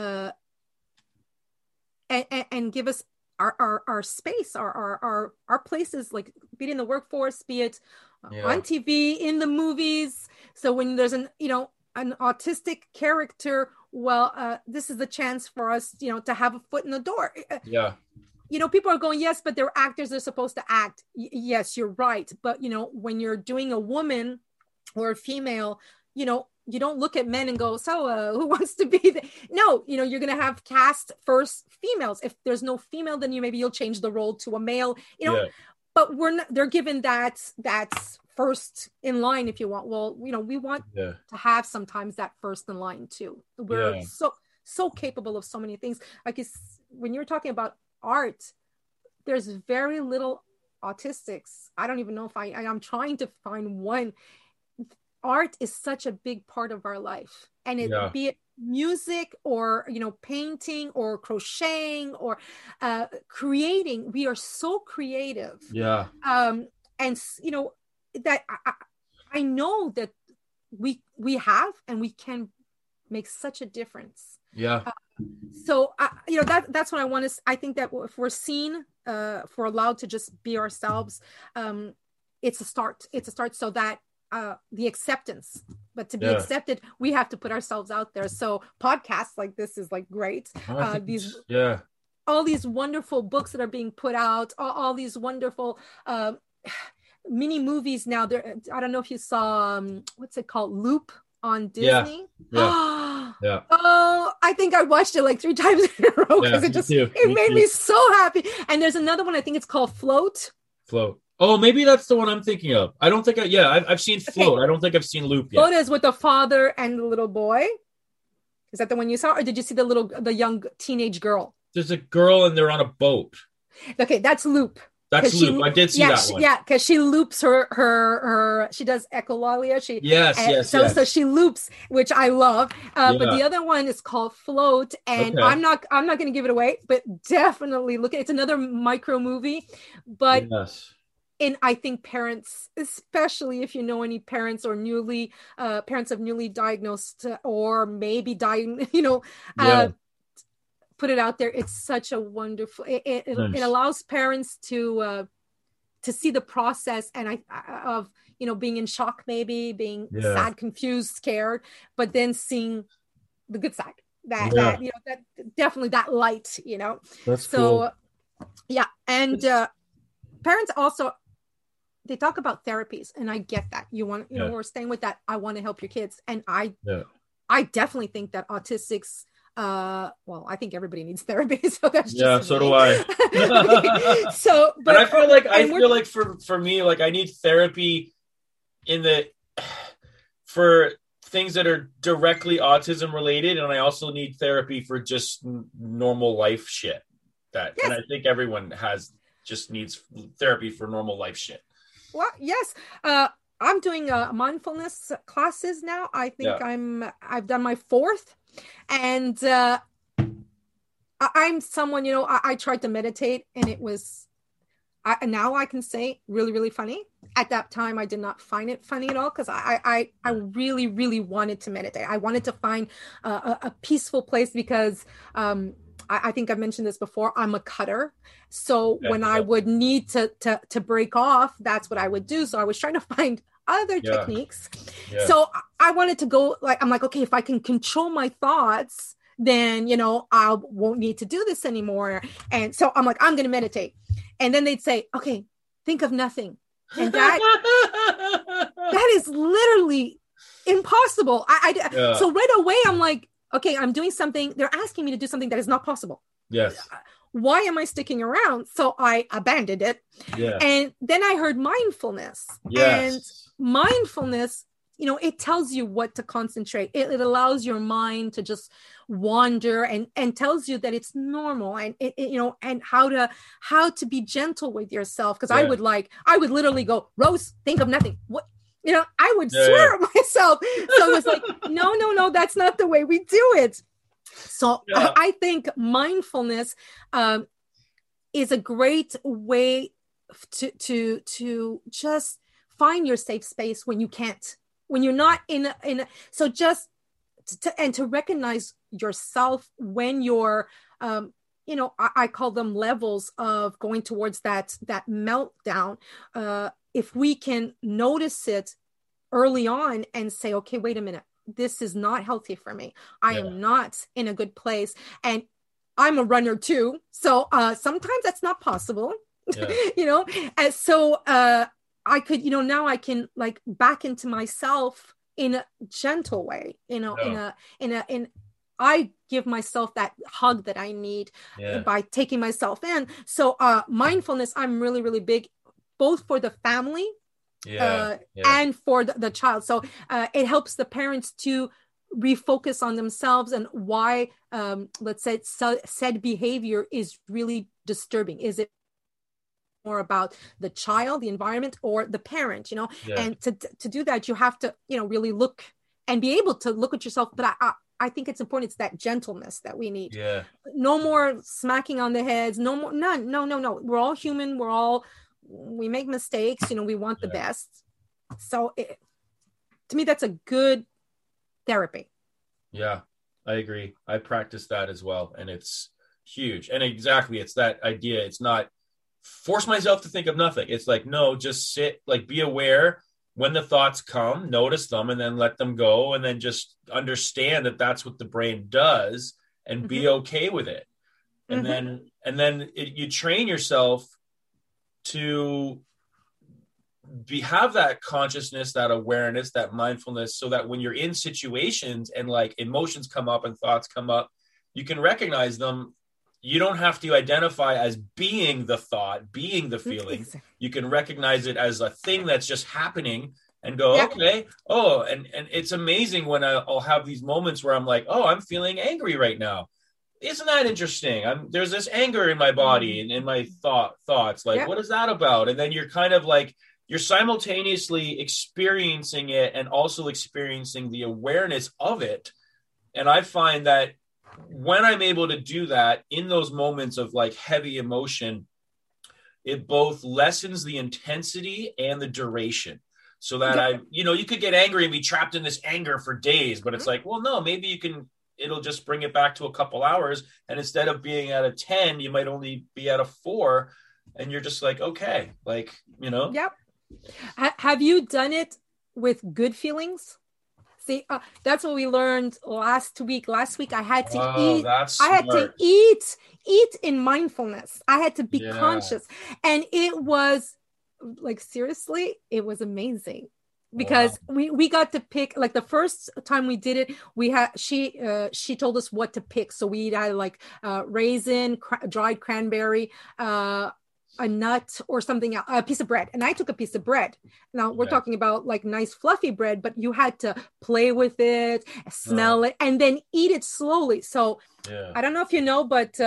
And give us our space, our places, like be it in the workforce, be it on TV, in the movies. So when there's an autistic character, this is the chance for us, to have a foot in the door. People are going, yes, but they're actors, they're supposed to act. Yes, you're right. But, when you're doing a woman or a female, you don't look at men and go, so who wants to be the... No, you're going to have cast first females. If there's no female, then maybe you'll change the role to a male, but they're given that's first in line, if you want. Well, we want to have sometimes that first in line too. We're so capable of so many things. Like when you're talking about art, there's very little autistics. I don't even know if I'm trying to find one. Art is such a big part of our life, and be it music or painting or crocheting or creating. We are so creative. And that I know that we have, and we can make such a difference. So that's what I want to. I think that if we're seen, if we're allowed to just be ourselves, it's a start. It's a start, so that. The acceptance, but to be accepted, we have to put ourselves out there. So podcasts like this is like great. All these wonderful books that are being put out, all these wonderful mini movies now. There, I don't know if you saw what's it called, Loop on Disney. Yeah. Oh, I think I watched it like 3 times in a row because it made me so happy. And there's another one, I think it's called Float. Oh, maybe that's the one I'm thinking of. I don't think I've seen Float. Okay. I don't think I've seen Loop yet. Float is with the father and the little boy. Is that the one you saw, or did you see the young teenage girl? There's a girl and they're on a boat. Okay, that's Loop. That's Loop. I did see that one. Yeah, because she loops her. She does echolalia. Yes. So she loops, which I love. But the other one is called Float, and I'm not going to give it away, but definitely look at it. It's another micro movie, but. Yes. And I think parents, especially if you know any parents or parents of newly diagnosed or maybe dying, put it out there. It's such a wonderful. It allows parents to see the process of being in shock, maybe being sad, confused, scared, but then seeing the good side. That definitely that light. That's so cool. Yeah, and parents also. They talk about therapies, and I get that. You want, we're staying with that. I want to help your kids, and I definitely think that autistics. Well, I think everybody needs therapy, so that's just so do I. So, but and I feel like for me, like I need therapy for things that are directly autism related, and I also need therapy for just normal life shit. And I think everyone just needs therapy for normal life shit. Well, yes. I'm doing mindfulness classes now. I think I've done my 4th, and I'm someone, I tried to meditate, and it was, now I can say really, really funny. At that time, I did not find it funny at all, because I really, really wanted to meditate. I wanted to find a peaceful place, because I think I've mentioned this before. I'm a cutter. So when I would need to break off, that's what I would do. So I was trying to find other techniques. Yeah. So I wanted to go, I'm like, okay, if I can control my thoughts, then, I won't need to do this anymore. And so I'm like, I'm going to meditate. And then they'd say, okay, think of nothing. And that is literally impossible. So right away, I'm like, okay, I'm doing something. They're asking me to do something that is not possible. Yes. Why am I sticking around? So I abandoned it. Yeah. And then I heard mindfulness. Yes. And mindfulness, it tells you what to concentrate. It allows your mind to just wander and tells you that it's normal, and and how to be gentle with yourself. Because I would literally go, Rose, think of nothing. What? I would swear at myself. So it was like, no, that's not the way we do it. So I think mindfulness is a great way to just find your safe space when you're not in so just to recognize yourself when you're, I call them levels of going towards that meltdown. If we can notice it early on and say, okay, wait a minute, this is not healthy for me. I am not in a good place. And I'm a runner too. So sometimes that's not possible, And so I could, now I can back into myself in a gentle way, I give myself that hug that I need by taking myself in. So mindfulness, I'm really, really big, both for the family and for the child. So it helps the parents to refocus on themselves and why, let's say, said behavior is really disturbing. Is it more about the child, the environment, or the parent, and to do that, you have to, really look and be able to look at yourself. But I think it's important. It's that gentleness that we need. Yeah. No more smacking on the heads. No more. None. No. We're all human. We make mistakes. We want the best. So to me, that's a good therapy. Yeah, I agree. I practice that as well. And it's huge. And exactly. It's that idea. It's not force myself to think of nothing. It's like, no, just sit, be aware when the thoughts come, notice them, and then let them go. And then just understand that that's what the brain does and be okay with it. And then you train yourself to have that consciousness, that awareness, that mindfulness, so that when you're in situations and like emotions come up and thoughts come up, you can recognize them. You don't have to identify as being the thought, being the feeling. You can recognize it as a thing that's just happening and go, okay. Oh, and it's amazing when I'll have these moments where I'm like, oh, I'm feeling angry right now. Isn't that interesting? There's this anger in my body and in my thoughts. Like, what is that about? And then you're kind of like, you're simultaneously experiencing it and also experiencing the awareness of it. And I find that when I'm able to do that in those moments of like heavy emotion, it both lessens the intensity and the duration. So that you could get angry and be trapped in this anger for days, but it's like, well, no, maybe it'll just bring it back to a couple hours. And instead of being at a 10, you might only be at a 4. And you're just like, okay, like, Yep. Have you done it with good feelings? See, that's what we learned last week. Last week, I had to eat. I had to eat in mindfulness. I had to be conscious. And it was like, seriously, it was amazing. Because we got to pick, like the first time we did it, she told us what to pick. So we had like raisin, dried cranberry, a nut or something else, a piece of bread. And I took a piece of bread. Now we're talking about like nice fluffy bread, but you had to play with it, smell it, and then eat it slowly. So I don't know if you know, but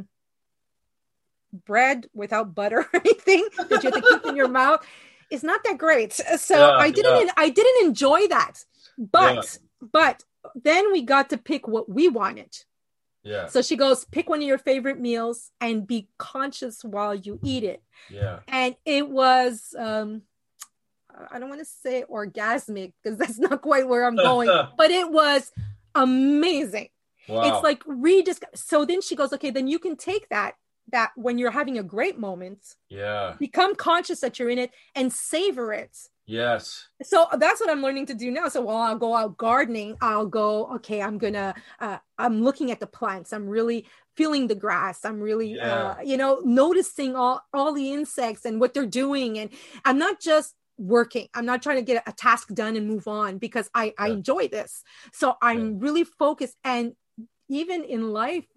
bread without butter or anything that you have to keep in your mouth is not that great. So I didn't enjoy that. But then we got to pick what we wanted. Yeah. So she goes, pick one of your favorite meals and be conscious while you eat it. Yeah. And it was, I don't want to say orgasmic because that's not quite where I'm going, but it was amazing. Wow. It's like so then she goes, okay, then you can take that when you're having a great moment, become conscious that you're in it and savor it. Yes. So that's what I'm learning to do now. So while I'll go out gardening, I'll go, okay, I'm looking at the plants. I'm really feeling the grass. I'm really, noticing all the insects and what they're doing. And I'm not just working. I'm not trying to get a task done and move on because I enjoy this. So I'm really focused. And even in life,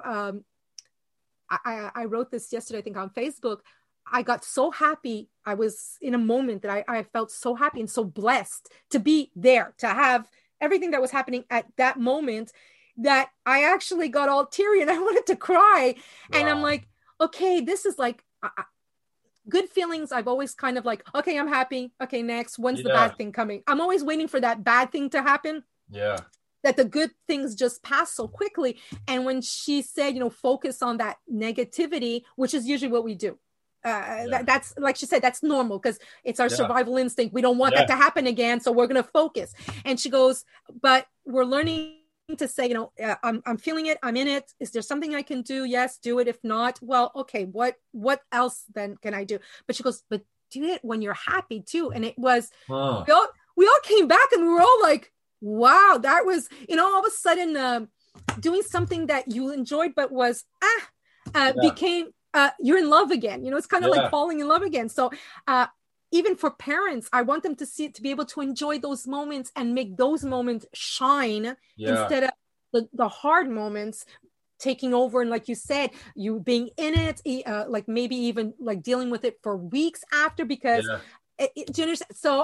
I wrote this yesterday, I think on Facebook. I got so happy. I was in a moment that I felt so happy and so blessed to be there, to have everything that was happening at that moment, that I actually got all teary and I wanted to cry. Wow. And I'm like, okay, this is like good feelings. I've always kind of like, okay, I'm happy. Okay, next. When's the bad thing coming? I'm always waiting for that bad thing to happen. Yeah. That the good things just pass so quickly. And when she said, focus on that negativity, which is usually what we do. That's like she said, that's normal because it's our survival instinct. We don't want that to happen again. So we're going to focus. And she goes, but we're learning to say, I'm feeling it. I'm in it. Is there something I can do? Yes, do it. If not, well, okay, what else then can I do? But she goes, but do it when you're happy too. And it was, we all came back and we were all like, wow, that was, all of a sudden doing something that you enjoyed, but was, became, you're in love again. It's kind of like falling in love again. So even for parents, I want them to be able to enjoy those moments and make those moments shine instead of the hard moments taking over. And like you said, you being in it, like maybe even like dealing with it for weeks after, because do you understand? So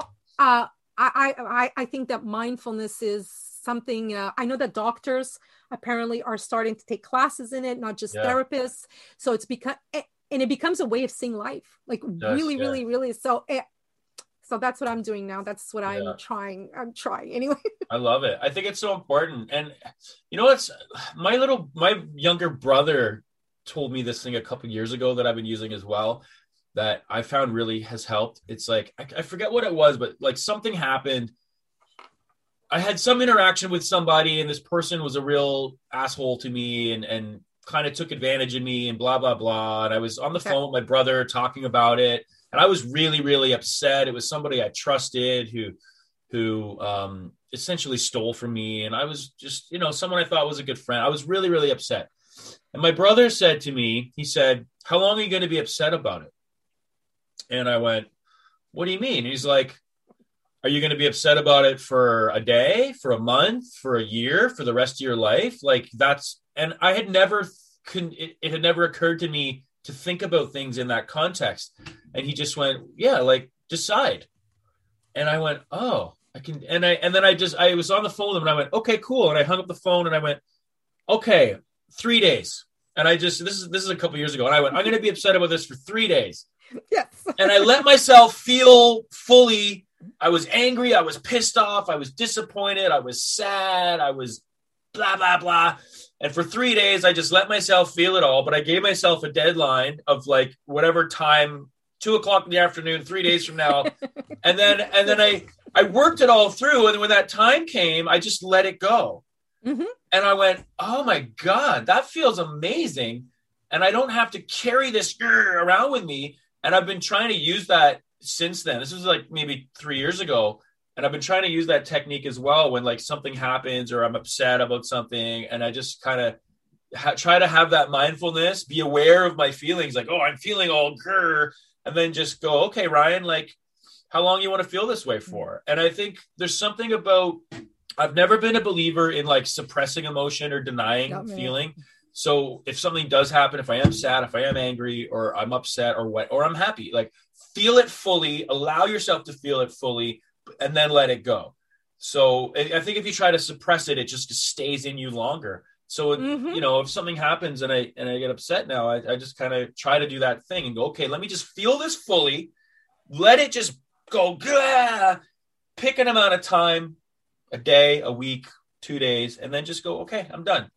I think that mindfulness is something, I know that doctors apparently are starting to take classes in it, not just therapists. So it becomes a way of seeing life, like really. So that's what I'm doing now. That's what I'm trying anyway. I love it. I think it's so important. And it's my younger brother told me this thing a couple years ago that I've been using as well, that I found really has helped. It's like, I forget what it was, but like something happened. I had some interaction with somebody and this person was a real asshole to me and kind of took advantage of me and blah, blah, blah. And I was on the phone with my brother talking about it. And I was really, really upset. It was somebody I trusted who essentially stole from me. And I was just, someone I thought was a good friend. I was really, really upset. And my brother said to me, he said, how long are you going to be upset about it? And I went, what do you mean? He's like, are you going to be upset about it for a day, for a month, for a year, for the rest of your life? Like that's, and I had never, it had never occurred to me to think about things in that context. And he just went, yeah, like decide. And I went, oh, I can. And then I was on the phone with him and I went, okay, cool. And I hung up the phone and I went, okay, 3 days. And this is a couple years ago. And I went, I'm going to be upset about this for 3 days. Yes. And I let myself feel fully. I was angry. I was pissed off. I was disappointed. I was sad. I was blah, blah, blah. And for 3 days, I just let myself feel it all. But I gave myself a deadline of like whatever time, 2:00 in the afternoon, 3 days from now. and then I worked it all through. And when that time came, I just let it go. Mm-hmm. And I went, oh my God, that feels amazing. And I don't have to carry this around with me. And I've been trying to use that since then. This was like maybe 3 years ago. And I've been trying to use that technique as well when like something happens or I'm upset about something. And I just kind of try to have that mindfulness, be aware of my feelings. Like, oh, I'm feeling all grr. And then just go, okay, Ryan, like how long you want to feel this way for? And I think there's something about, I've never been a believer in like suppressing emotion or denying feeling. So if something does happen, if I am sad, if I am angry, or I'm upset or I'm happy, like feel it fully, allow yourself to feel it fully, and then let it go. So I think if you try to suppress it, it just stays in you longer. So, you know, if something happens and I get upset now, I just kind of try to do that thing and go, okay, let me just feel this fully. Let it just go, pick an amount of time, a day, a week, 2 days, and then just go, okay, I'm done.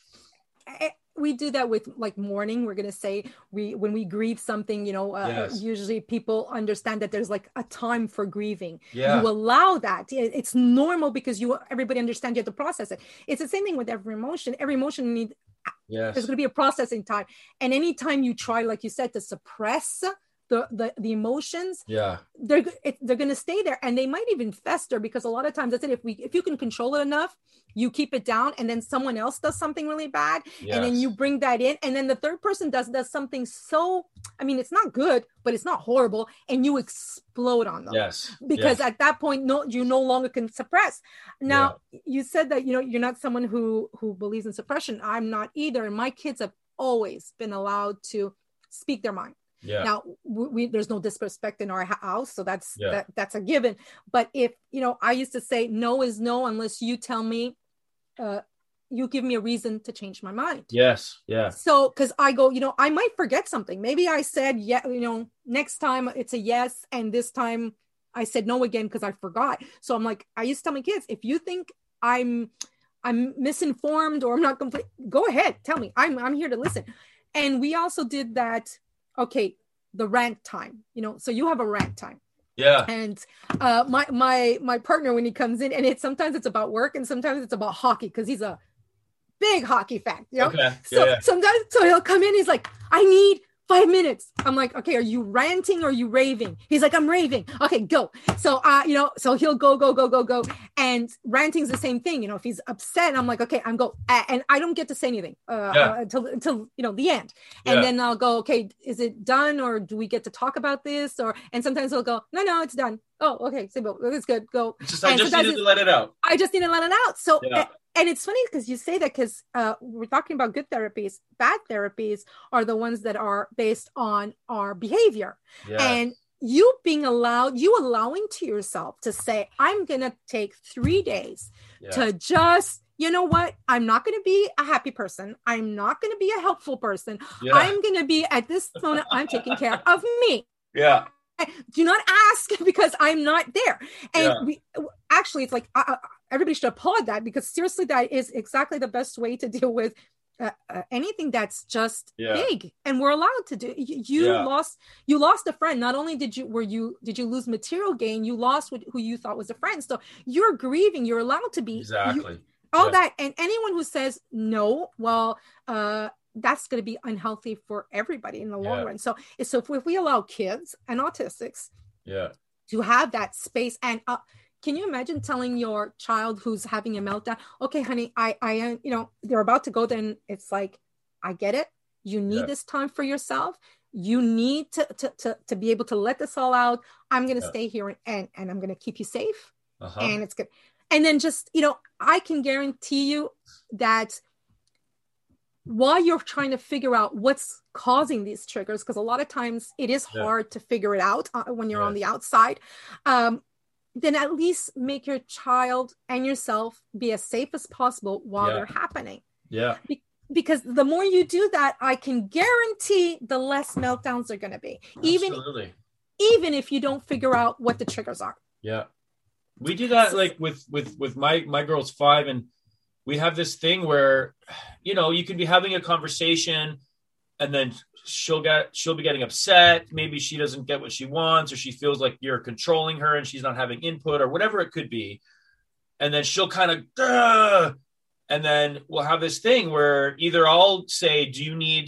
We do that with like mourning. We're going to say when we grieve something, you know, yes. Usually people understand that there's like a time for grieving. Yeah. You allow that. It's normal because everybody understands you have to process it. It's the same thing with every emotion. Every emotion needs, yes. There's going to be a processing time. And anytime you try, like you said, to suppress the emotions, they're going to stay there, and they might even fester, because a lot of times that's it. If you can control it enough, you keep it down, and then someone else does something really bad, and then you bring that in, and then the third person does something so, I mean, it's not good, but it's not horrible, and you explode on them. Yes. Because at that point, you no longer can suppress. Now, you said that, you know, you're not someone who believes in suppression. I'm not either, and my kids have always been allowed to speak their mind. Yeah. Now there's no disrespect in our house, so that's a given. But if, you know, I used to say no is no unless you tell me, you give me a reason to change my mind. Yes. Yeah. So, because I go, you know, I might forget something. Maybe I said, you know, next time it's a yes, and this time I said no again because I forgot. So I'm like, I used to tell my kids, if you think I'm misinformed or I'm not complete, go ahead, tell me. I'm here to listen. And we also did that. Okay, the rant time, you know, so you have a rant time. Yeah. And my partner, when he comes in, and sometimes it's about work and sometimes it's about hockey, because he's a big hockey fan, you know. Okay. Sometimes he'll come in, he's like, I need 5 minutes. I'm like, okay, are you ranting or are you raving? He's like, I'm raving. Okay, go. So, you know, so he'll go. And ranting's the same thing. You know, if he's upset, I'm like, okay, I'm go. And I don't get to say anything until, you know, the end. And then I'll go, okay, is it done? Or do we get to talk about this? And sometimes he'll go, no, it's done. Oh, okay. So it's good. Go. I just needed to let it out. I just need to let it out. So, and it's funny because you say that, because we're talking about good therapies. Bad therapies are the ones that are based on our behavior. Yes. And you allowing to yourself to say, I'm going to take 3 days to just, you know what? I'm not going to be a happy person. I'm not going to be a helpful person. Yeah. I'm going to be, at this moment, I'm taking care of me. Yeah. Do not ask, because I'm not there. And actually, it's like, everybody should applaud that, because seriously, that is exactly the best way to deal with anything that's just big. And we're allowed to do. You lost a friend. Not only did you lose material gain, you lost who you thought was a friend. So you're grieving. You're allowed to be exactly all that. And anyone who says no, well, that's going to be unhealthy for everybody in the long run. So if we allow kids and autistics to have that space, and can you imagine telling your child who's having a meltdown, okay, honey, I you know, they're about to go, then it's like, I get it. You need this time for yourself. You need to be able to let this all out. I'm going to stay here and I'm going to keep you safe. And it's good. And then just, I can guarantee you that while you're trying to figure out what's causing these triggers, because a lot of times it is hard to figure it out when you're on the outside, then at least make your child and yourself be as safe as possible while they're happening. Yeah. Because the more you do that, I can guarantee the less meltdowns are going to be. Absolutely. Even if you don't figure out what the triggers are. Yeah. We do that like with my girl's 5, and we have this thing where, you can be having a conversation and then she'll be getting upset. Maybe she doesn't get what she wants, or she feels like you're controlling her and she's not having input, or whatever it could be. And then she'll kind of, and then we'll have this thing where either I'll say, do you need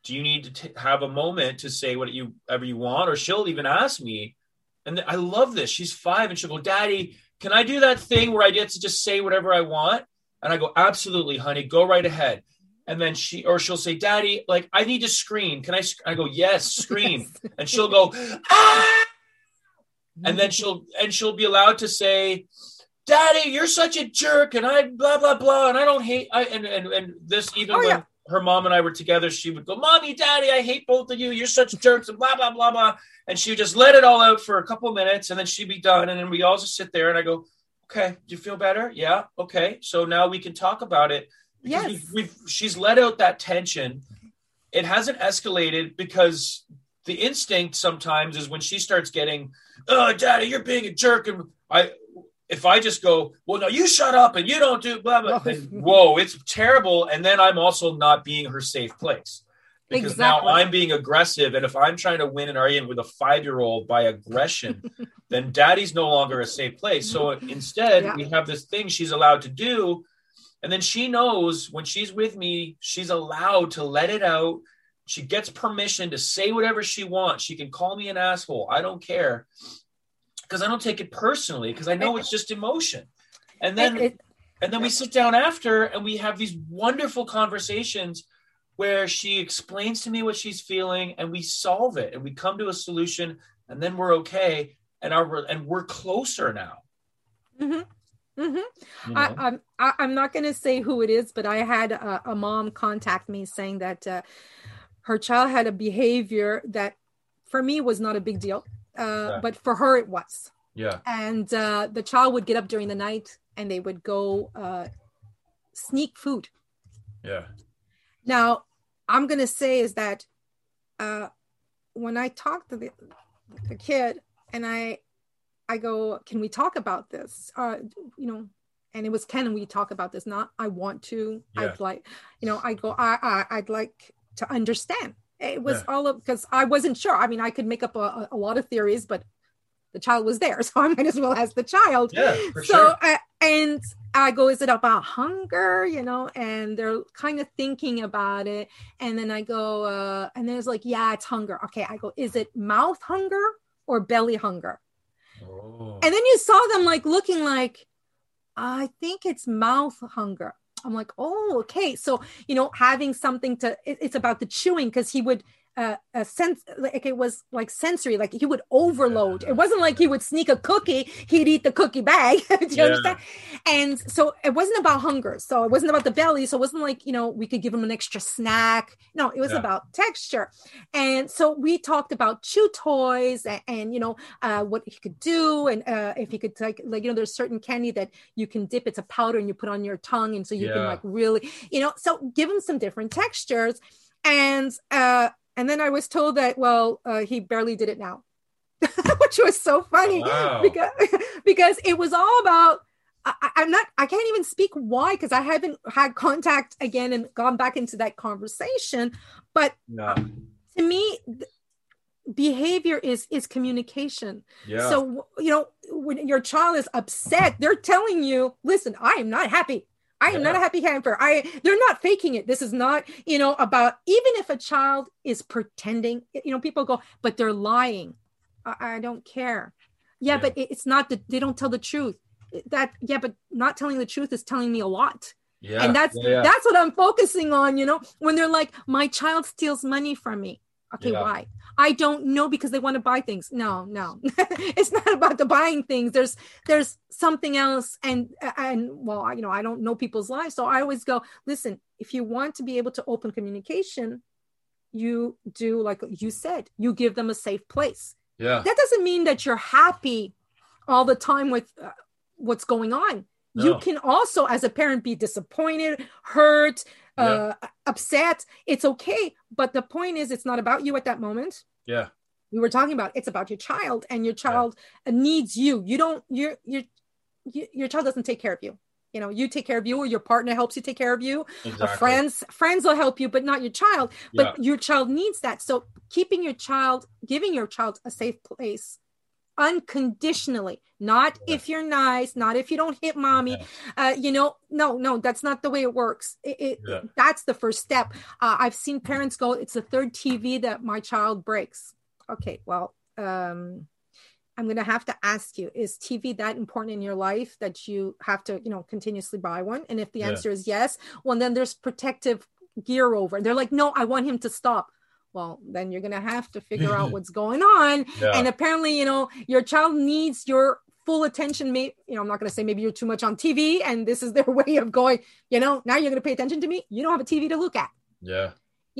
to have a moment to say whatever you want? Or she'll even ask me, and I love this. She's 5 and she'll go, Daddy, can I do that thing where I get to just say whatever I want? And I go, absolutely, honey, go right ahead. And then she'll say, Daddy, like, I need to scream. Can I go, yes, scream. And she'll go, ah! And then she'll be allowed to say, Daddy, you're such a jerk. And I blah, blah, blah. And I don't hate, and this, even when her mom and I were together, she would go, Mommy, Daddy, I hate both of you. You're such jerks, and blah, blah, blah, blah. And she would just let it all out for a couple of minutes, and then she'd be done. And then we all just sit there, and I go, okay, do you feel better? Yeah. Okay. So now we can talk about it. Yes. She's let out that tension. It hasn't escalated, because the instinct sometimes is when she starts getting, oh, Daddy, you're being a jerk. And if I just go, well, no, you shut up and you don't do blah, blah, then, whoa, it's terrible. And then I'm also not being her safe place, because now I'm being aggressive. And if I'm trying to win an argument with a 5-year-old by aggression, then Daddy's no longer a safe place. So instead, we have this thing she's allowed to do. And then she knows when she's with me, she's allowed to let it out. She gets permission to say whatever she wants. She can call me an asshole. I don't care, because I don't take it personally, because I know it's just emotion. And then we sit down after and we have these wonderful conversations where she explains to me what she's feeling, and we solve it, and we come to a solution, and then we're okay. And we're closer now. Mm-hmm. Mm-hmm. I'm not going to say who it is, but I had a mom contact me saying that her child had a behavior that for me was not a big deal, but for her it was. Yeah. And the child would get up during the night and they would go sneak food. Yeah. Now, I'm going to say is that when I talk to the kid and I go, can we talk about this? And it was, can we talk about this? Not, I want to, I'd like, I go, I'd like to understand. It was all of, because I wasn't sure. I mean, I could make up a lot of theories, but the child was there. So I might as well ask the child. Yeah, for sure. And I go, is it about hunger? And they're kind of thinking about it. And then I go, and then it's like, yeah, it's hunger. Okay. I go, is it mouth hunger or belly hunger? Oh. And then you saw them like looking like, I think it's mouth hunger. I'm like, oh, okay. So, having something it's about the chewing, because he would sense, like it was like sensory, like he would overload. It wasn't like he would sneak a cookie, he'd eat the cookie bag. Do you understand? And so it wasn't about hunger. So it wasn't about the belly. So it wasn't like, we could give him an extra snack. No, it was about texture. And so we talked about chew toys and what he could do. And if he could there's certain candy that you can dip, it's a powder and you put on your tongue. And so you can like really, so give him some different textures. And then I was told that, he barely did it now, which was so funny. Wow. because it was all about, I can't even speak why, because I haven't had contact again and gone back into that conversation. But to me, behavior is communication. Yeah. So, when your child is upset, they're telling you, listen, I am not happy. I am not a happy camper. They're not faking it. This is not, about, even if a child is pretending, people go, but they're lying. I don't care. But it's not that they don't tell the truth. But not telling the truth is telling me a lot. Yeah. And that's what I'm focusing on, when they're like, my child steals money from me. Okay, why? I don't know, because they want to buy things. No, it's not about the buying things. There's something else. And well, I don't know people's lives. So I always go, listen, if you want to be able to open communication, you do, like you said, you give them a safe place. Yeah. That doesn't mean that you're happy all the time with what's going on. No. You can also, as a parent, be disappointed, hurt, upset. It's okay. But the point is, it's not about you at that moment. Yeah. We were talking about, it's about your child, and your child needs you. You don't, your child doesn't take care of you. You take care of you, or your partner helps you take care of you. Exactly. Friends will help you, but not your child. But your child needs that. So giving your child a safe place unconditionally, not if you're nice, not if you don't hit mommy, no, that's not the way it works. That's the first step. I've seen parents go, it's the third TV that my child breaks. Okay, well, I'm going to have to ask you, is TV that important in your life that you have to, continuously buy one? And if the answer is yes, well, then there's protective gear over. They're like, no, I want him to stop. Well, then you're going to have to figure out what's going on. And apparently, your child needs your full attention. Maybe, I'm not going to say maybe you're too much on TV and this is their way of going, now you're going to pay attention to me. You don't have a TV to look at. Yeah.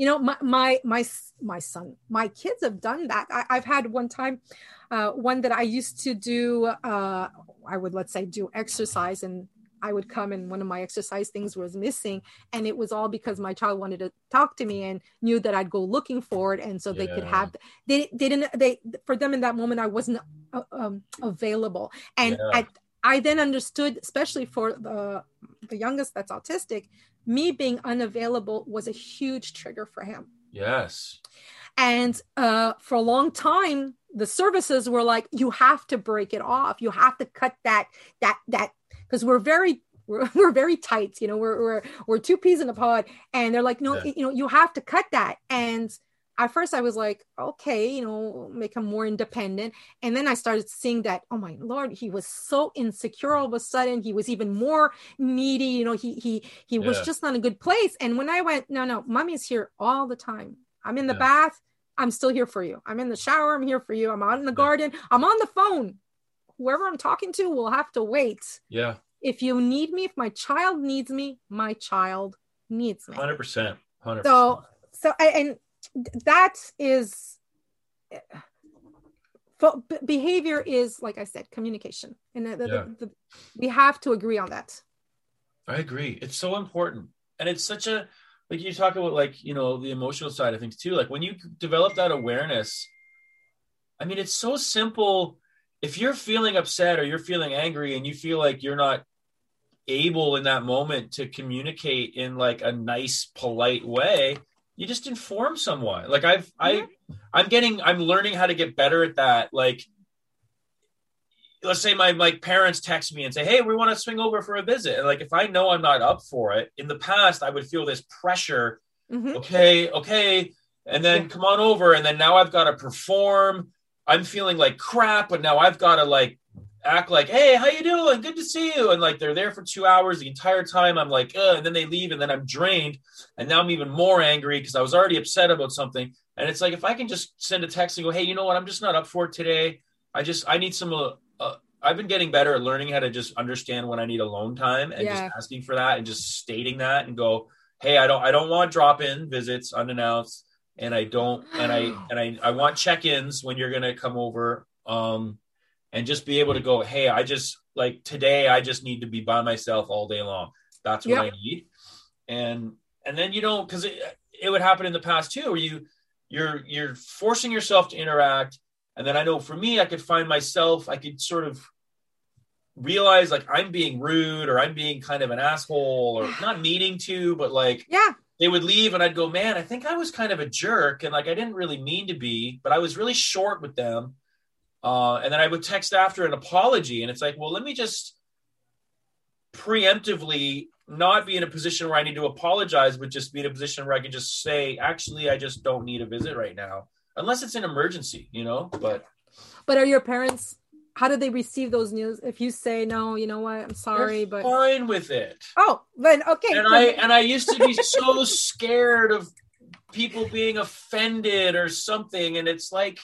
My son, my kids have done that. I've had one time, one that I used to do, I would, let's say, do exercise, and I would come and one of my exercise things was missing. And it was all because my child wanted to talk to me and knew that I'd go looking for it. And so they could have, for them in that moment, I wasn't available. And I then understood, especially for the youngest that's autistic, me being unavailable was a huge trigger for him. Yes. And for a long time, the services were like, you have to break it off. You have to cut that, because we're very tight, we're two peas in a pod, and they're like, no, you have to cut that. And at first I was like, okay, make him more independent. And then I started seeing that, oh my Lord, he was so insecure all of a sudden. He was even more needy. He was just not in a good place. And when I went, no, mommy's here all the time. I'm in the bath. I'm still here for you. I'm in the shower. I'm here for you. I'm out in the garden. I'm on the phone. Whoever I'm talking to will have to wait. Yeah. If you need me, if my child needs me, my child needs me. 100%. 100%. So and that is, behavior is, like I said, communication. And we have to agree on that. I agree. It's so important. And it's such a, like you talk about, like, the emotional side of things too. Like when you develop that awareness, I mean, it's so simple. If you're feeling upset or you're feeling angry and you feel like you're not able in that moment to communicate in like a nice, polite way, you just inform someone. Like I'm learning how to get better at that. Like, let's say my parents text me and say, hey, we want to swing over for a visit. And like, if I know I'm not up for it, in the past, I would feel this pressure. Mm-hmm. Okay. And then come on over. And then now I've got to perform. I'm feeling like crap, but now I've got to like act like, hey, how you doing? Good to see you. And like, they're there for 2 hours the entire time. I'm like, and then they leave and then I'm drained. And now I'm even more angry because I was already upset about something. And it's like, if I can just send a text and go, hey, you know what? I'm just not up for it today. I need some, I've been getting better at learning how to just understand when I need alone time and just asking for that and just stating that and go, hey, I don't want drop-in visits unannounced. And I don't, and I want check-ins when you're going to come over. And just be able to go, hey, today I just need to be by myself all day long. That's what I need. And then, cause it would happen in the past too, where you're forcing yourself to interact. And then I know for me, I could find myself, I could sort of realize like I'm being rude or I'm being kind of an asshole or not meaning to, but like, they would leave and I'd go, man, I think I was kind of a jerk. And like, I didn't really mean to be, but I was really short with them. And then I would text after an apology. And it's like, well, let me just preemptively not be in a position where I need to apologize, but just be in a position where I can just say, actually, I just don't need a visit right now, unless it's an emergency, But are your parents how do they receive those news? If you say, no, you know what, I'm sorry, They're but fine with it. Oh, then okay. And I used to be so scared of people being offended or something. And it's like,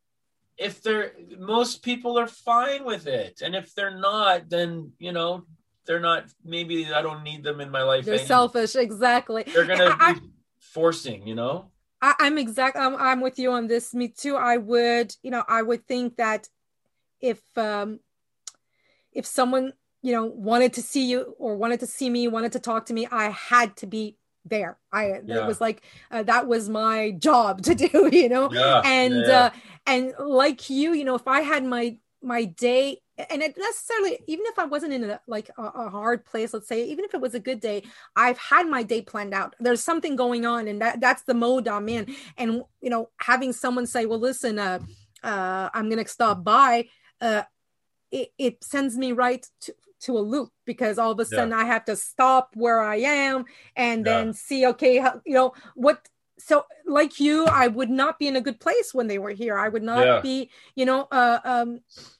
most people are fine with it. And if they're not, then, they're not, maybe I don't need them in my life. They're selfish. Exactly. They're going to be forcing, I'm with you on this. Me too. I would think that if someone, wanted to see you or wanted to see me, wanted to talk to me, I had to be there. It was like, that was my job to do, and like you, if I had my day, and it necessarily, even if I wasn't in a hard place, let's say, even if it was a good day, I've had my day planned out. There's something going on, and that's the mode I'm in. And, having someone say, well, listen, I'm going to stop by, it sends me right to a loop, because all of a sudden I have to stop where I am and then see, okay, what. So like you, I would not be in a good place when they were here. I would not be, I'm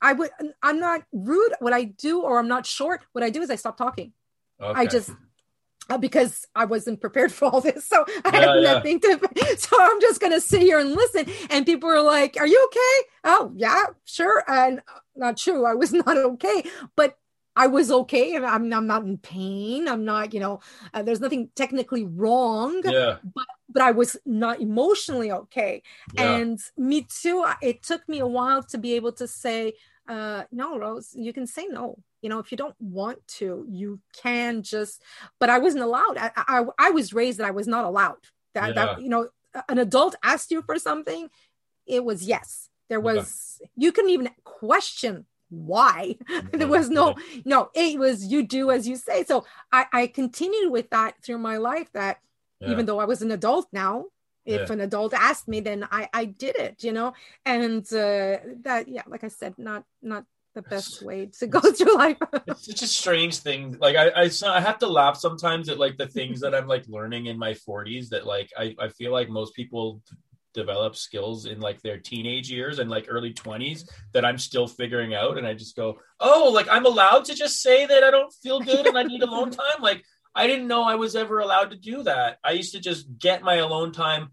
not rude. What I do, or I'm not short. What I do is I stop talking. Okay. I just, because I wasn't prepared for all this. So I have nothing to, so I'm just going to sit here and listen. And people are like, are you okay? Oh yeah, sure. And not true. I was not okay, but I was okay. And I'm not in pain. I'm not, there's nothing technically wrong, but I was not emotionally okay. Yeah. And me too. It took me a while to be able to say, no, Rose, you can say no. If you don't want to, you can just, but I wasn't allowed. I was raised that I was not allowed. That an adult asked you for something, it was yes. There was, you couldn't even question why. There was no, it was you do as you say. So I continued with that through my life, that even though I was an adult now, if an adult asked me, then I did it, and that, like I said, not the best way to go through life. It's such a strange thing. Like I have to laugh sometimes at like the things that I'm like learning in my 40s, that like, I feel like most people develop skills in like their teenage years and like early 20s that I'm still figuring out. And I just go, oh, like I'm allowed to just say that I don't feel good and I need alone time. Like, I didn't know I was ever allowed to do that. I used to just get my alone time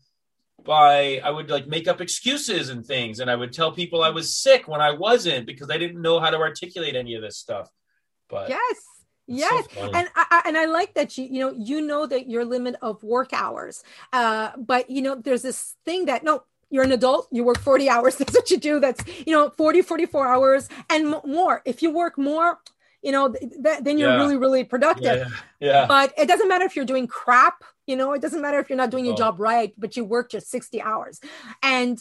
I would like make up excuses and things. And I would tell people I was sick when I wasn't, because I didn't know how to articulate any of this stuff. But yes. So and I like that you know that your limit of work hours, but there's this thing that, no, you're an adult, you work 40 hours. That's what you do. That's 44 hours and more. If you work more, then you're really, really productive. Yeah. But it doesn't matter if you're doing crap, it doesn't matter if you're not doing your job right, but you worked your 60 hours. And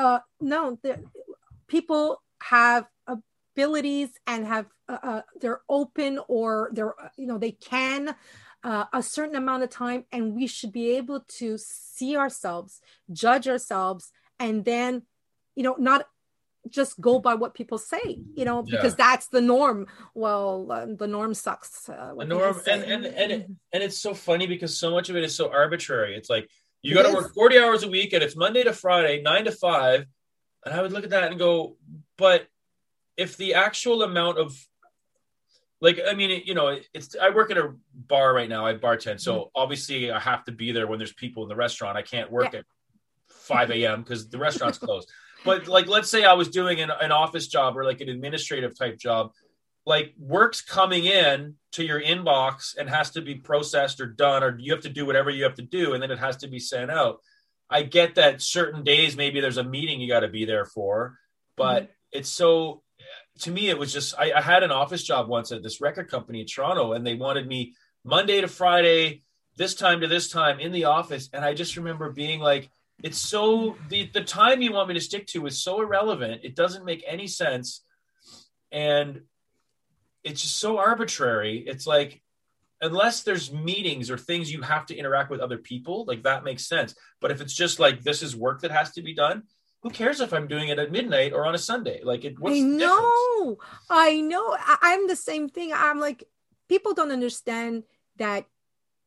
people have abilities and have, they're open, or they're, they can a certain amount of time, and we should be able to see ourselves, judge ourselves, and then, not just go by what people say, because that's the norm. Well, the norm sucks. The norm, and it's so funny because so much of it is so arbitrary. It's like, you got to work 40 hours a week, and it's Monday to Friday, 9 to 5. And I would look at that and go, but if the actual amount of, like, I mean, I work at a bar right now. I bartend. So obviously I have to be there when there's people in the restaurant. I can't work at 5 a.m. because the restaurant's closed. But like, let's say I was doing an office job or like an administrative type job, like work's coming in to your inbox and has to be processed or done, or you have to do whatever you have to do. And then it has to be sent out. I get that certain days, maybe there's a meeting you got to be there for, but it's so, to me, it was just, I had an office job once at this record company in Toronto, and they wanted me Monday to Friday, this time to this time in the office. And I just remember being like, it's so, the time you want me to stick to is so irrelevant. It doesn't make any sense. And it's just so arbitrary. It's like, unless there's meetings or things you have to interact with other people, like that makes sense. But if it's just like, this is work that has to be done, who cares if I'm doing it at midnight or on a Sunday? Like, what's the difference? I know. I'm the same thing. I'm like, people don't understand that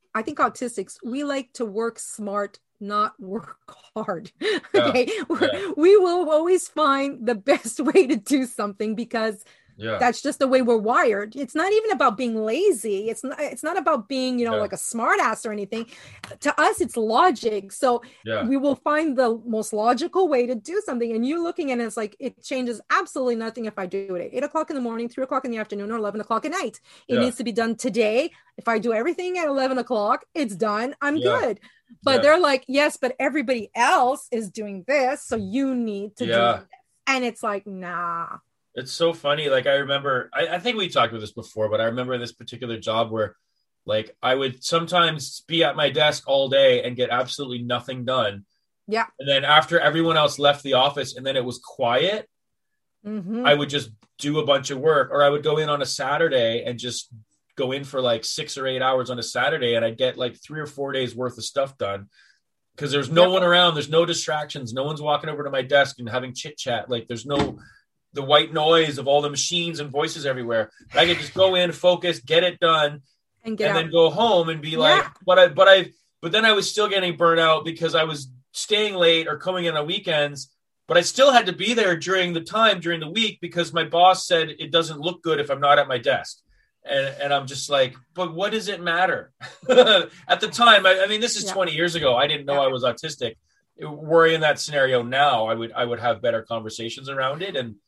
I think autistics, we like to work smart, not work hard. Yeah. Okay. Yeah. We will always find the best way to do something because Yeah. that's just the way we're wired. It's not even about being lazy. It's not about being, Yeah. like a smart ass or anything. To us, it's logic. So Yeah. we will find the most logical way to do something. And you looking at it, it's like, it changes absolutely nothing if I do it at 8 o'clock in the morning, 3 o'clock in the afternoon, or 11 o'clock at night. It Yeah. needs to be done today. If I do everything at 11 o'clock, it's done. I'm Yeah. good. But Yeah. they're like, yes, but everybody else is doing this. So you need to do Yeah. this. And it's like, nah. It's so funny. Like I remember, I think we talked about this before, but I remember this particular job where like I would sometimes be at my desk all day and get absolutely nothing done. Yeah. And then after everyone else left the office and then it was quiet, Mhm. I would just do a bunch of work, or I would go in on a Saturday and just go in for like 6 or 8 hours on a Saturday. And I'd get like 3 or 4 days worth of stuff done because there's no one around. There's no distractions. No one's walking over to my desk and having chit chat. Like there's no, the white noise of all the machines and voices everywhere. I could just go in, focus, get it done, and then go home and be like, but then I was still getting burnt out because I was staying late or coming in on weekends, but I still had to be there during the week because my boss said it doesn't look good if I'm not at my desk. And I'm just like, but what does it matter? At the time, I mean, this is 20 years ago. I didn't know I was autistic. Worry in that scenario now, I would have better conversations around it. And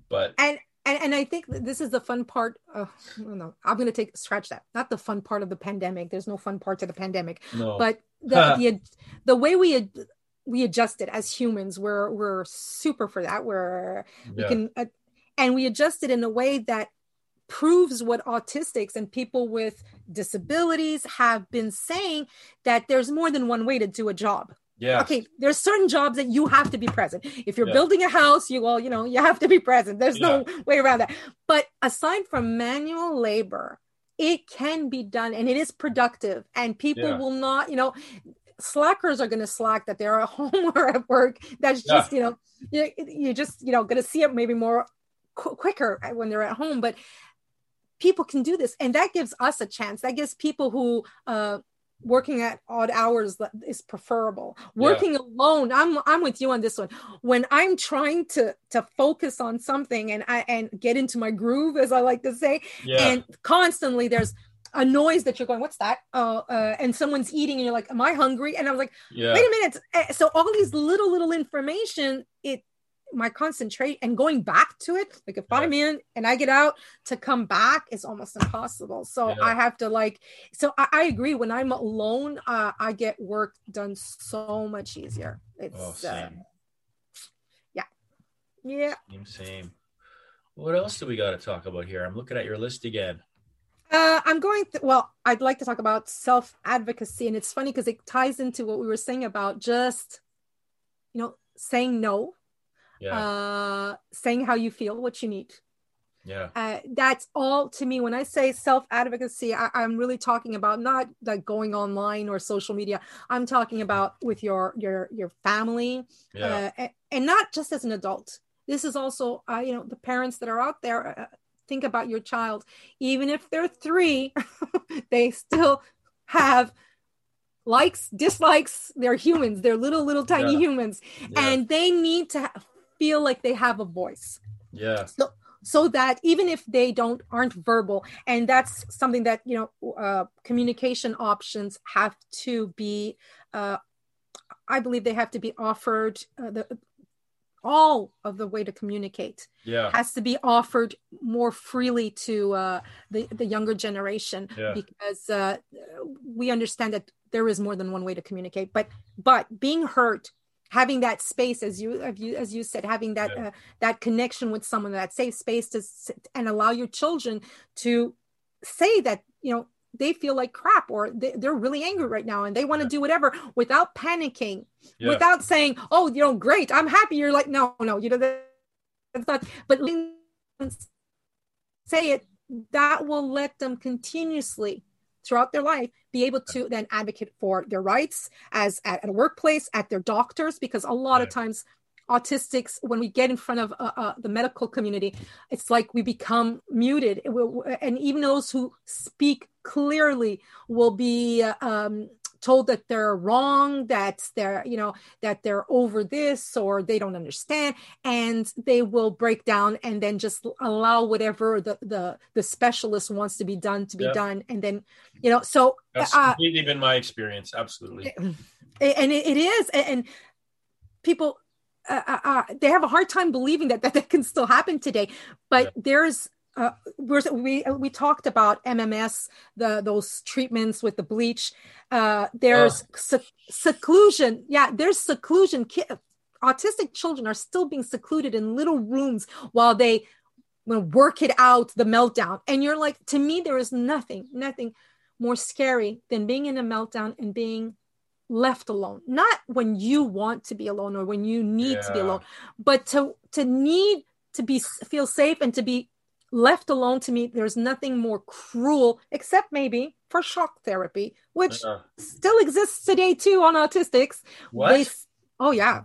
I think this is the fun part. No, I'm going to scratch that. Not the fun part of the pandemic. There's no fun part to the pandemic. No. But the way we adjusted as humans, we're super for that. We can and we adjusted in a way that proves what autistics and people with disabilities have been saying, that there's more than one way to do a job. Yeah. Okay. There's certain jobs that you have to be present. If you're building a house, you have to be present. There's no way around that. But aside from manual labor, it can be done and it is productive, and people will not, slackers are going to slack that they're at home or at work. That's just, you're just, going to see it maybe more quicker when they're at home, but people can do this. And that gives us a chance. That gives people who, working at odd hours is preferable. Working alone, I'm with you on this one. When I'm trying to focus on something and get into my groove, as I like to say, and constantly there's a noise that you're going, what's that? And someone's eating and you're like, am I hungry? And I was like, wait a minute. So all these little information, my concentrate and going back to it, like if I'm in and I get out, to come back is almost impossible. So I have to I agree. When I'm alone, I get work done so much easier. It's same. Same. What else do we got to talk about here? I'm looking at your list again. I'd like to talk about self-advocacy, and it's funny because it ties into what we were saying about just, saying no. Saying how you feel, what you need. That's all to me. When I say self-advocacy, I'm really talking about not like going online or social media. I'm talking about with your family, and not just as an adult. This is also, the parents that are out there. Think about your child. Even if they're 3, they still have likes, dislikes. They're humans. They're little tiny humans, and they need to feel like they have a voice. So that even if they aren't verbal, and that's something that communication options have to be, I believe they have to be offered. All of the way to communicate has to be offered more freely to the younger generation, because we understand that there is more than one way to communicate. But being heard, having that space, as you said, having that that connection with someone, that safe space and allow your children to say that they feel like crap, or they're really angry right now and they want to do whatever without panicking, without saying, oh, great, I'm happy. You're like, no, that's not. But say it. That will let them continuously throughout their life be able to then advocate for their rights at a workplace, at their doctors, because a lot of times autistics, when we get in front of the medical community, it's like we become muted. And even those who speak clearly will be told that they're wrong, that they're over this, or they don't understand, and they will break down and then just allow whatever the specialist wants to be done done. And then, so that's completely been my experience. Absolutely. And it is. And people, they have a hard time believing that can still happen today, but there's we talked about MMS, those treatments with the bleach. There's seclusion. Yeah, there's seclusion. Autistic children are still being secluded in little rooms while they work it out, the meltdown. And you're like, to me, there is nothing more scary than being in a meltdown and being left alone. Not when you want to be alone or when you need to be alone, but to need to feel safe and to be left alone. To me, there's nothing more cruel, except maybe for shock therapy, which still exists today too on autistics. What? Oh yeah.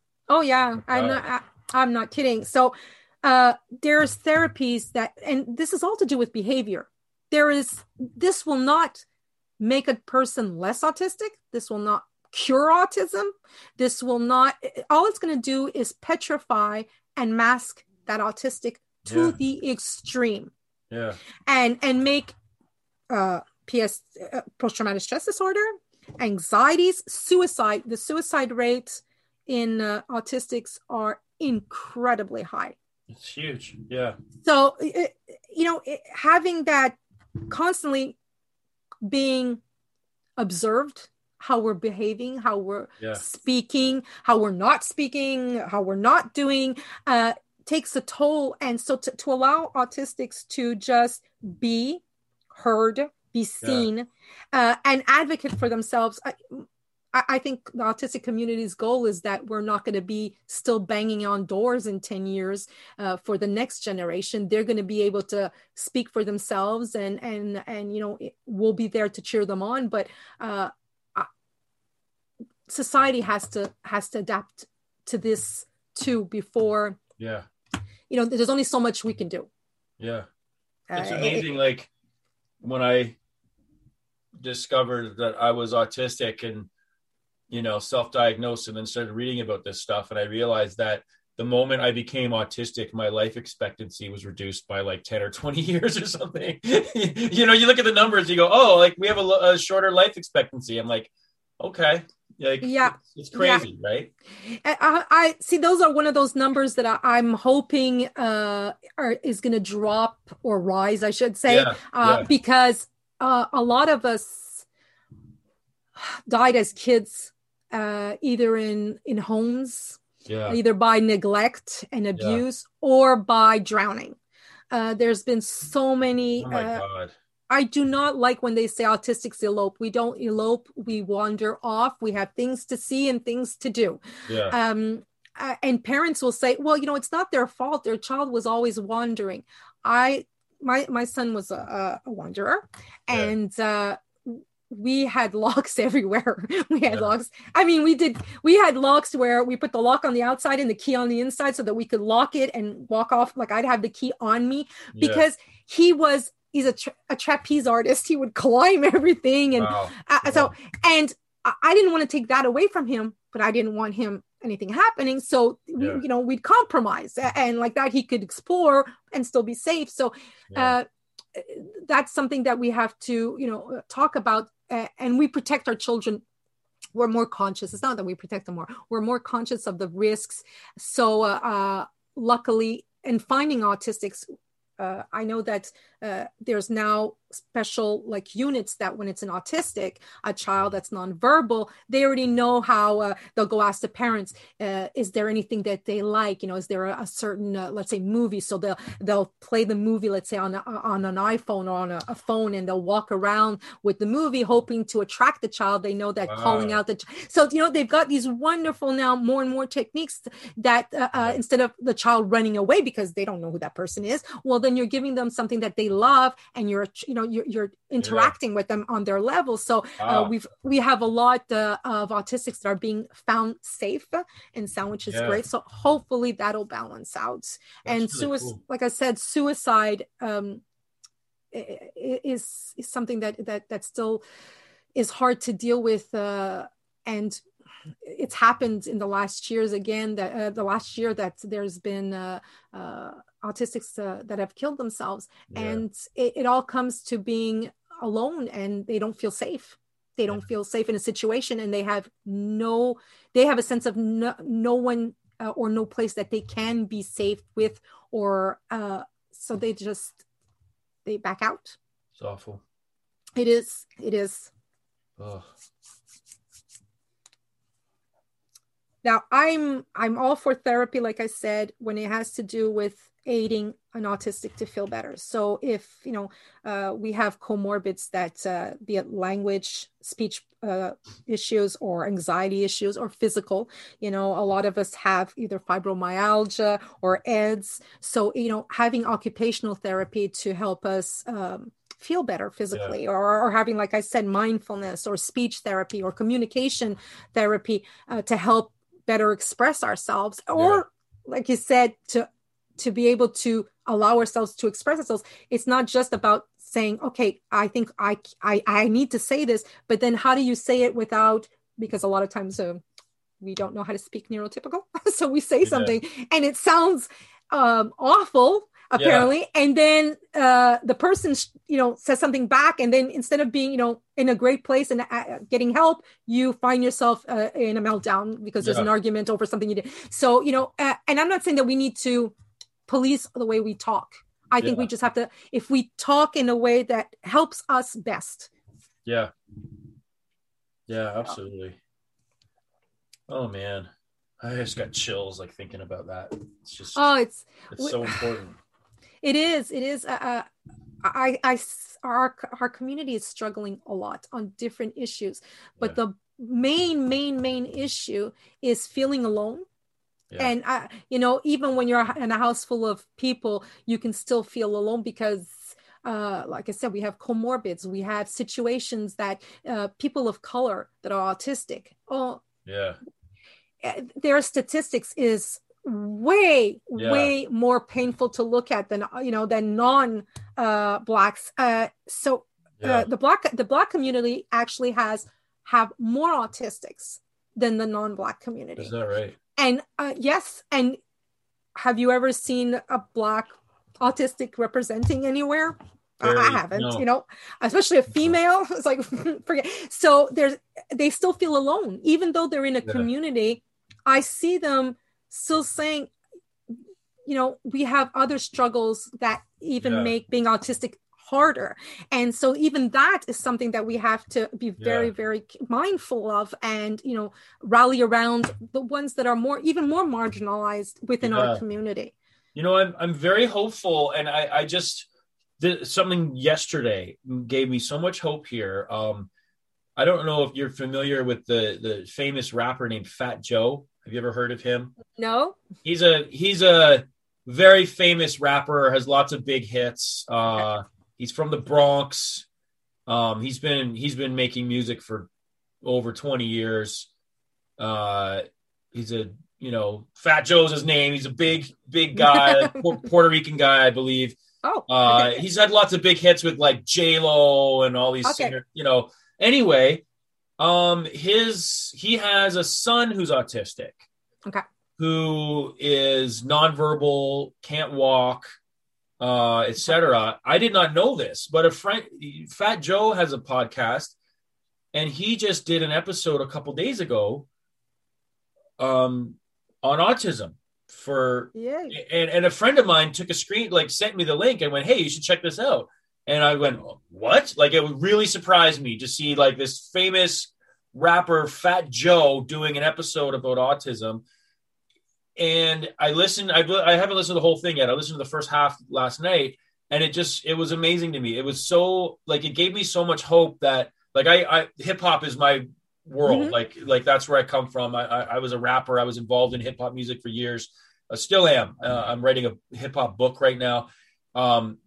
I'm not kidding. So there's therapies and this is all to do with behavior. This will not make a person less autistic. This will not cure autism. This will not, all it's going to do is petrify and mask that autistic to the extreme. Yeah. And make post-traumatic stress disorder, anxieties, suicide. The suicide rates in autistics are incredibly high. It's huge. Yeah. So, having that constantly being observed, how we're behaving, how we're speaking, how we're not speaking, how we're not doing, takes a toll. And so to allow autistics to just be heard, be seen, and advocate for themselves, I think the autistic community's goal is that we're not going to be still banging on doors in 10 years for the next generation. They're going to be able to speak for themselves and we'll be there to cheer them on. But society has to adapt to this too before, there's only so much we can do. Yeah. It's amazing. Like when I discovered that I was autistic and, self-diagnosed and then started reading about this stuff. And I realized that the moment I became autistic, my life expectancy was reduced by like 10 or 20 years or something. You look at the numbers, you go, oh, like we have a shorter life expectancy. I'm like, okay. Like, it's crazy, right? I see those are one of those numbers that I'm hoping is going to drop or rise, I should say, because a lot of us died as kids, either in homes, either by neglect and abuse or by drowning. There's been so many. Oh my God. I do not like when they say autistics elope. We don't elope. We wander off. We have things to see and things to do. Yeah. And parents will say, well, it's not their fault. Their child was always wandering. My son was a wanderer, and we had locks everywhere. We had locks. I mean, we had locks where we put the lock on the outside and the key on the inside so that we could lock it and walk off. Like I'd have the key on me because he's a trapeze artist. He would climb everything. And and I didn't want to take that away from him, but I didn't want anything happening. So, we'd compromise and like that he could explore and still be safe. So that's something that we have to, talk about, and we protect our children. We're more conscious. It's not that we protect them more. We're more conscious of the risks. So luckily, in finding autistics, I know that there's now special units that when it's an autistic, a child that's nonverbal, they already know how they'll go ask the parents, is there anything that they like? Is there a certain, let's say, movie? So they'll play the movie, let's say on an iPhone or on a phone, and they'll walk around with the movie hoping to attract the child. They know that calling out so they've got these wonderful now more and more techniques that instead of the child running away because they don't know who that person is, well, then you're giving them something that they love, and you're you're interacting with them on their level. So we have a lot of autistics that are being found safe and sound, which is great. So hopefully that'll balance out. That's and really cool. Like I said, suicide is something that still is hard to deal with, and it's happened in the last years again, that the last year that there's been autistics that have killed themselves, and it all comes to being alone, and they don't feel safe. They don't feel safe in a situation, and they have a sense of no one or no place that they can be safe with, or so they back out. It's awful. It is. Oh. Now, I'm all for therapy, like I said, when it has to do with aiding an autistic to feel better. So if, we have comorbids that be it language, speech issues, or anxiety issues, or physical, a lot of us have either fibromyalgia or EDS. So, having occupational therapy to help us feel better physically, or having, like I said, mindfulness or speech therapy or communication therapy to help better express ourselves, or like you said, to be able to allow ourselves to express ourselves. It's not just about saying, okay, I think I need to say this, but then how do you say it without, because a lot of times we don't know how to speak neurotypical. So we say something and it sounds awful, apparently. And then the person, says something back. And then instead of being, in a great place and getting help, you find yourself in a meltdown because there's an argument over something you did. So, and I'm not saying that we need to police the way we talk. I think we just have to, if we talk in a way that helps us best. Yeah. Yeah, absolutely. Oh man. I just got chills thinking about that. It's just, it's so important. It is. Our community is struggling a lot on different issues, but the main issue is feeling alone. Yeah. And, even when you're in a house full of people, you can still feel alone because, like I said, we have comorbids. We have situations that people of color that are autistic. Their statistics is way more painful to look at than non blacks. The black community actually have more autistics than the non-black community. Is that right? And yes. And have you ever seen a black autistic representing anywhere? I haven't, especially a female. It's like, forget. So they still feel alone, even though they're in a community. I see them still saying, we have other struggles that even make being autistic harder. And so even that is something that we have to be very, very mindful of, and, rally around the ones that are even more marginalized within our community. I'm very hopeful. And I just did something yesterday gave me so much hope here. I don't know if you're familiar with the famous rapper named Fat Joe. Have you ever heard of him? No. He's a very famous rapper, has lots of big hits. He's from the Bronx. He's been making music for over 20 years. He's Fat Joe's his name. He's a big guy, Puerto Rican guy, I believe. He's had lots of big hits with like J-Lo and all these singers, Anyway, he has a son who's autistic. Okay. Who is nonverbal, can't walk, etc. I did not know this, but a friend, Fat Joe, has a podcast, and he just did an episode a couple days ago on autism and a friend of mine took a screen, sent me the link and went, "Hey, you should check this out." And I went, "What?" It really surprised me to see this famous rapper Fat Joe doing an episode about autism. And I listened. I haven't listened to the whole thing yet. I listened to the first half last night, and it was amazing to me. It was so it gave me so much hope that I hip hop is my world. Mm-hmm. That's where I come from. I was a rapper. I was involved in hip hop music for years. I still am. I'm writing a hip hop book right now.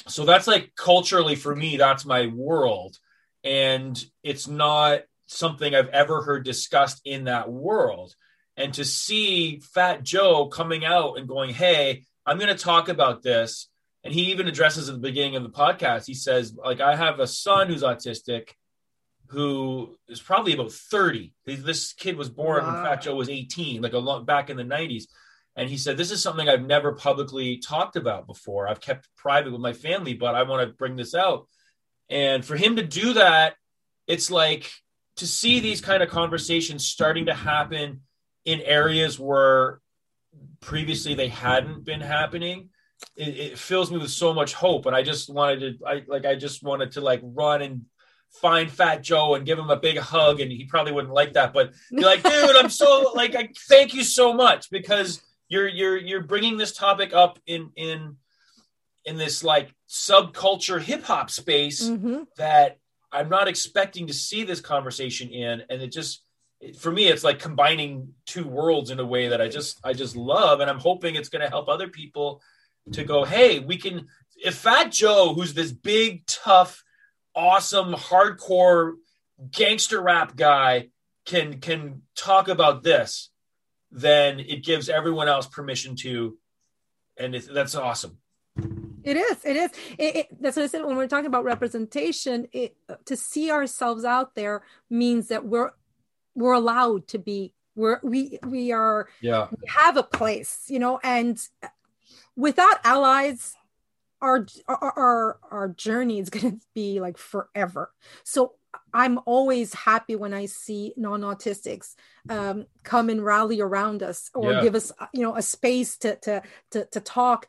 So that's like culturally for me, that's my world. And it's not something I've ever heard discussed in that world. And to see Fat Joe coming out and going, hey, I'm going to talk about this. And he even addresses at the beginning of the podcast, he says, like, I have a son who's autistic who is probably about 30. This kid was born when Fat Joe was 18, like back in the 90s. And he said, this is something I've never publicly talked about before. I've kept private with my family, but I want to bring this out. And for him to do that, it's like to see these kind of conversations starting to happen in areas where previously they hadn't been happening. It fills me with so much hope. And I just wanted to like run and find Fat Joe and give him a big hug. And he probably wouldn't like that, but be like, dude, I'm so like, I thank you so much, because you're bringing this topic up in this like subculture hip hop space that I'm not expecting to see this conversation in. And for me, it's like combining two worlds in a way that I just love. And I'm hoping it's going to help other people to go, hey, if Fat Joe, who's this big, tough, awesome, hardcore gangster rap guy can talk about this, then it gives everyone else permission to, and that's awesome. It is. That's what I said when we're talking about representation. To see ourselves out there means that we're allowed to be. We have a place, you know. And without allies, our journey is going to be like forever. So I'm always happy when I see non-autistics come and rally around us or give us, you know, a space to talk.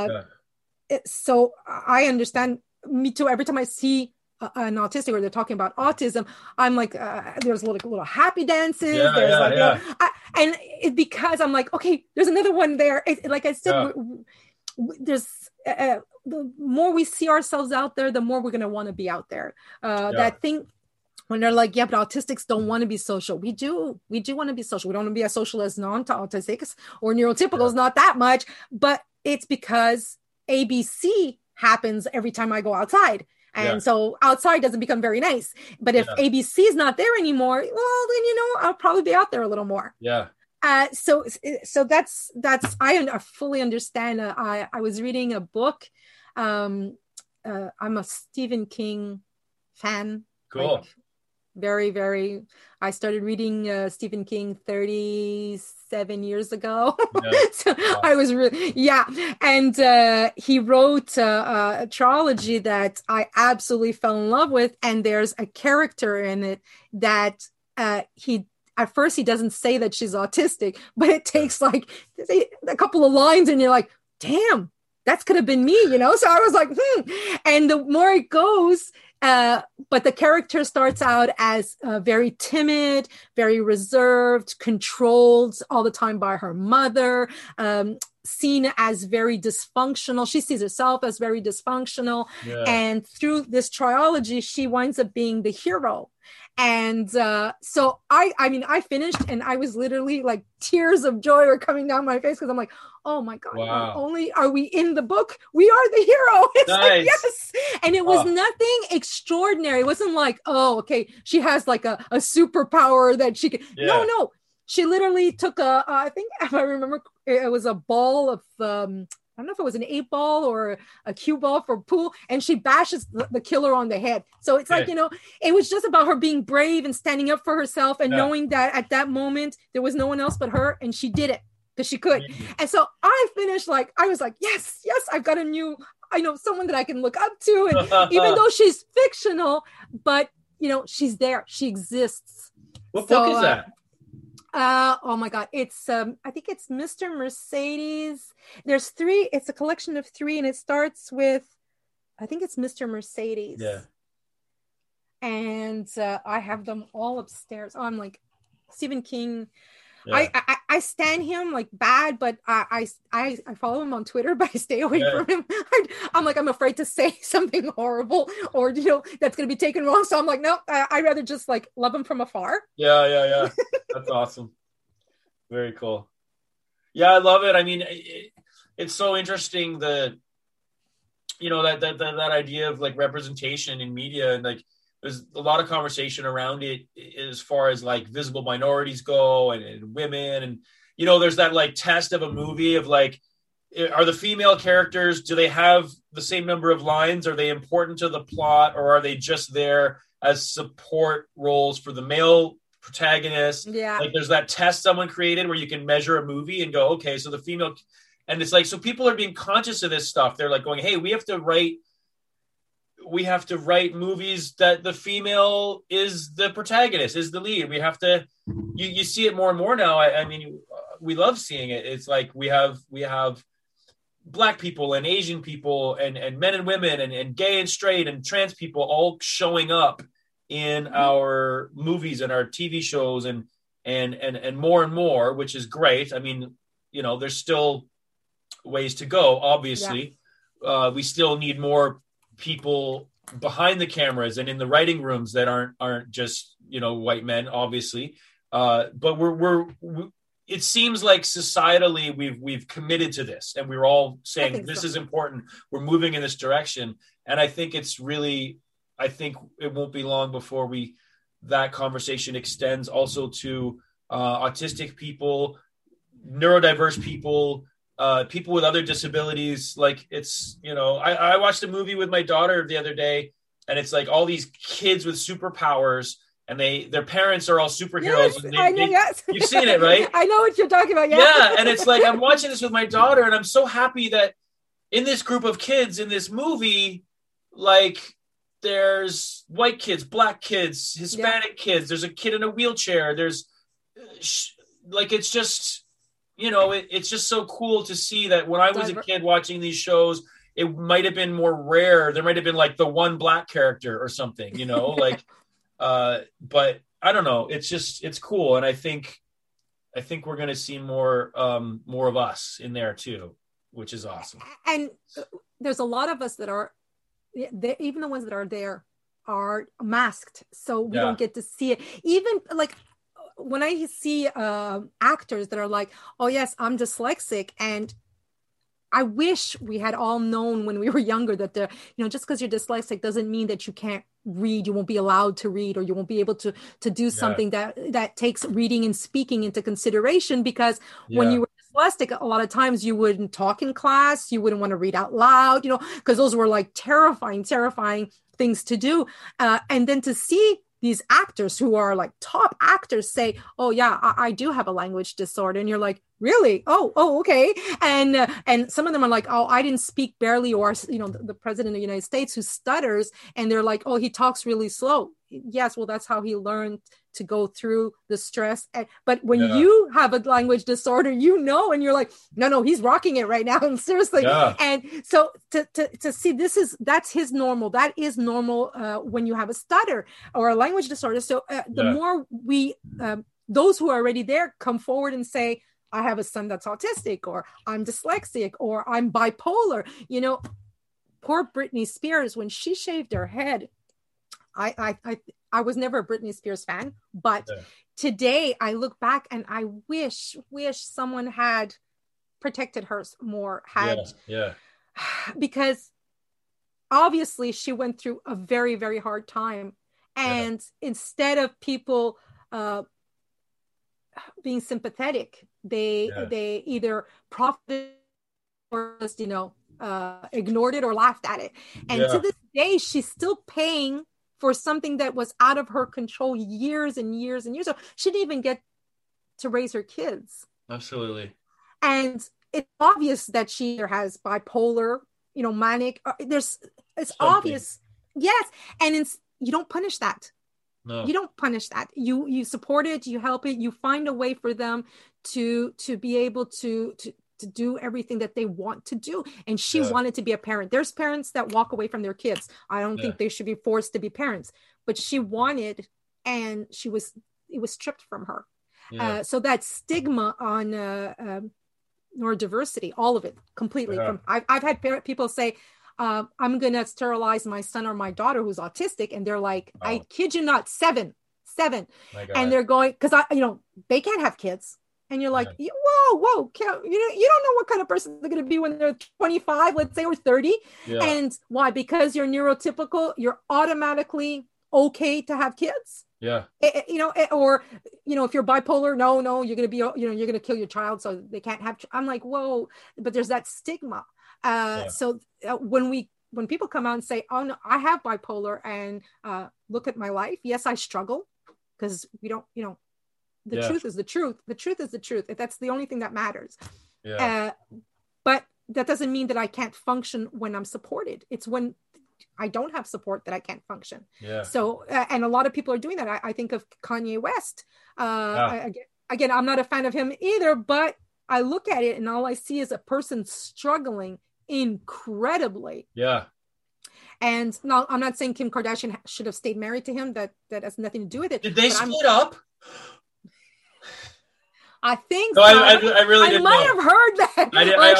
So I understand. Me too. Every time I see an autistic or they're talking about autism, I'm like, there's little happy dances. And it, because I'm like, okay, there's another one there. Like I said, there's the more we see ourselves out there, the more we're going to want to be out there. That thing when they're like, yeah, but autistics don't want to be social. We do want to be social. We don't want to be as social as non-autistics or neurotypicals, not that much, but it's because ABC happens every time I go outside. And so outside doesn't become very nice. But if ABC is not there anymore, well, then, you know, I'll probably be out there a little more. Yeah. So that's I fully understand. I was reading a book. I'm a Stephen King fan. Cool. Like, very, very. I started reading Stephen King 37 years ago. So I was really, and he wrote a trilogy that I absolutely fell in love with. And there's a character in it that at first he doesn't say that she's autistic, but it takes like a couple of lines and you're like, damn, that could have been me, you know? So I was like, And the more it goes, but the character starts out as very timid, very reserved, controlled all the time by her mother, seen as very dysfunctional. She sees herself as very dysfunctional. Yeah. And through this trilogy, she winds up being the hero. And so I mean, I finished and I was literally like tears of joy were coming down my face because I'm like, oh my God, not only are we in the book, we are the hero. It's like, yes. And it was nothing extraordinary. It wasn't like, oh, okay, she has like a superpower that she can. Yeah. No. She literally took I think if I remember, it was a ball of, I don't know if it was an 8-ball or a cue ball for pool, and she bashes the killer on the head. So it's like, you know, it was just about her being brave and standing up for herself and knowing that at that moment there was no one else but her, and she did it because she could. And so I finished like, I was like, yes, I've got someone that I can look up to. And even though she's fictional, but you know, she's there, she exists. What book is that? Oh my God. It's, I think it's Mr. Mercedes. There's 3, it's a collection of 3 and it starts with, I think it's Mr. Mercedes. Yeah. And I have them all upstairs. Oh, I'm like, Stephen King. Yeah. I stan him like bad, but I follow him on Twitter, but I stay away from him. I'm like, I'm afraid to say something horrible or, you know, that's going to be taken wrong. So I'm like, no, I'd rather just like love him from afar. Yeah. That's awesome. Very cool. Yeah, I love it. I mean, it's so interesting. that idea of like representation in media, and like there's a lot of conversation around it as far as like visible minorities go and women, and there's that like test of a movie of like, are the female characters, do they have the same number of lines? Are they important to the plot, or are they just there as support roles for the male protagonist? Yeah. Like there's that test someone created where you can measure a movie and go, okay, so the female, and it's like, so people are being conscious of this stuff. They're like going, hey, we have to write movies that the female is the protagonist, is the lead. We have to, you see it more and more now. I mean, we love seeing it. It's like we have Black people and Asian people and men and women and gay and straight and trans people all showing up in our movies and our TV shows and more and more, which is great. I mean, there's still ways to go, obviously. Yeah. We still need more people behind the cameras and in the writing rooms that aren't just white men, obviously. But it seems like societally we've committed to this, and we're all saying this is important. We're moving in this direction, and I think it won't be long before that conversation extends also to autistic people, neurodiverse people, people with other disabilities. Like it's, I watched a movie with my daughter the other day, and it's like all these kids with superpowers, and their parents are all superheroes. Yes, you've seen it, right? I know what you're talking about. Yeah. Yeah. And it's like, I'm watching this with my daughter, and I'm so happy that in this group of kids in this movie, like there's white kids, Black kids, Hispanic kids, there's a kid in a wheelchair. There's like, it's just, it's just so cool to see that when I was a kid watching these shows, it might've been more rare. There might've been like the one Black character or something, like, but I don't know. It's cool. And I think we're going to see more of us in there too, which is awesome. And there's a lot of us that are, even the ones that are there are masked. So we don't get to see it. Even like when I see actors that are like, oh yes, I'm dyslexic, and I wish we had all known when we were younger that just because you're dyslexic doesn't mean that you can't read, you won't be allowed to read, or you won't be able to do something that takes reading and speaking into consideration. Because when you were dyslexic, a lot of times you wouldn't talk in class, you wouldn't want to read out loud, because those were like terrifying things to do. And then to see these actors who are like top actors say, oh yeah, I do have a language disorder. And you're like, really? Oh, okay. And some of them are like, oh, I didn't speak barely, or, the president of the United States who stutters, and they're like, oh, he talks really slow. Yes. Well, that's how he learned to go through the stress. But when you have a language disorder, and you're like, no, he's rocking it right now. And seriously. Yeah. And so to see that's his normal. That is normal when you have a stutter or a language disorder. So the more we, those who are already there come forward and say, I have a son that's autistic, or I'm dyslexic, or I'm bipolar. Poor Britney Spears, when she shaved her head, I was never a Britney Spears fan, but today I look back and I wish someone had protected her more, because obviously she went through a very, very hard time. And instead of people being sympathetic, they either profited or just, ignored it or laughed at it. And to this day, she's still paying for something that was out of her control years and years and years ago. She didn't even get to raise her kids. Absolutely. And it's obvious that she either has bipolar, manic. It's something obvious. Yes. And you don't punish that. No. You don't punish that. You support it, you help it, you find a way for them to be able to do everything that they want to do. And she wanted to be a parent. There's parents that walk away from their kids. I don't think they should be forced to be parents, but she wanted, and it was stripped from her. So that stigma on neurodiversity, all of it completely. I've had people say, I'm going to sterilize my son or my daughter who's autistic. And they're like, I kid you not, seven. And they're going, because they can't have kids. And you're like, whoa, you don't know what kind of person they're going to be when they're 25, let's say, or 30. Yeah. And why? Because you're neurotypical, you're automatically okay to have kids. Yeah. Or if you're bipolar, no, you're going to be, you're going to kill your child, so they can't have. I'm like, whoa, but there's that stigma. So when people come out and say, oh no, I have bipolar, and look at my life. Yes, I struggle, because we don't, the truth is the truth. The truth is the truth. That's the only thing that matters. Yeah. But that doesn't mean that I can't function when I'm supported. It's when I don't have support that I can't function. Yeah. So, and a lot of people are doing that. I think of Kanye West. Again, I'm not a fan of him either, but I look at it and all I see is a person struggling incredibly. Yeah. And no, I'm not saying Kim Kardashian should have stayed married to him. That has nothing to do with it. Did they split up? I think no, so. I really didn't might know. have heard that.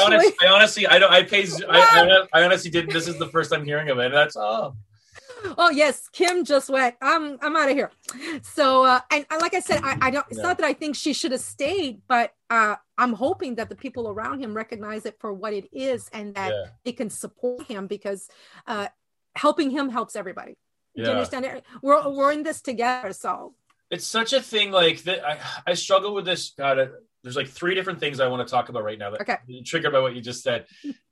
I honestly didn't. This is the first I'm hearing of it. That's Oh yes, Kim just went. I'm out of here. So and like I said, I don't. It's not that I think she should have stayed, but I'm hoping that the people around him recognize it for what it is, and that they can support him, because helping him helps everybody. Do you understand it? We're in this together, so. It's such a thing like that. I struggle with this. God, there's like 3 different things I want to talk about right now that triggered by what you just said.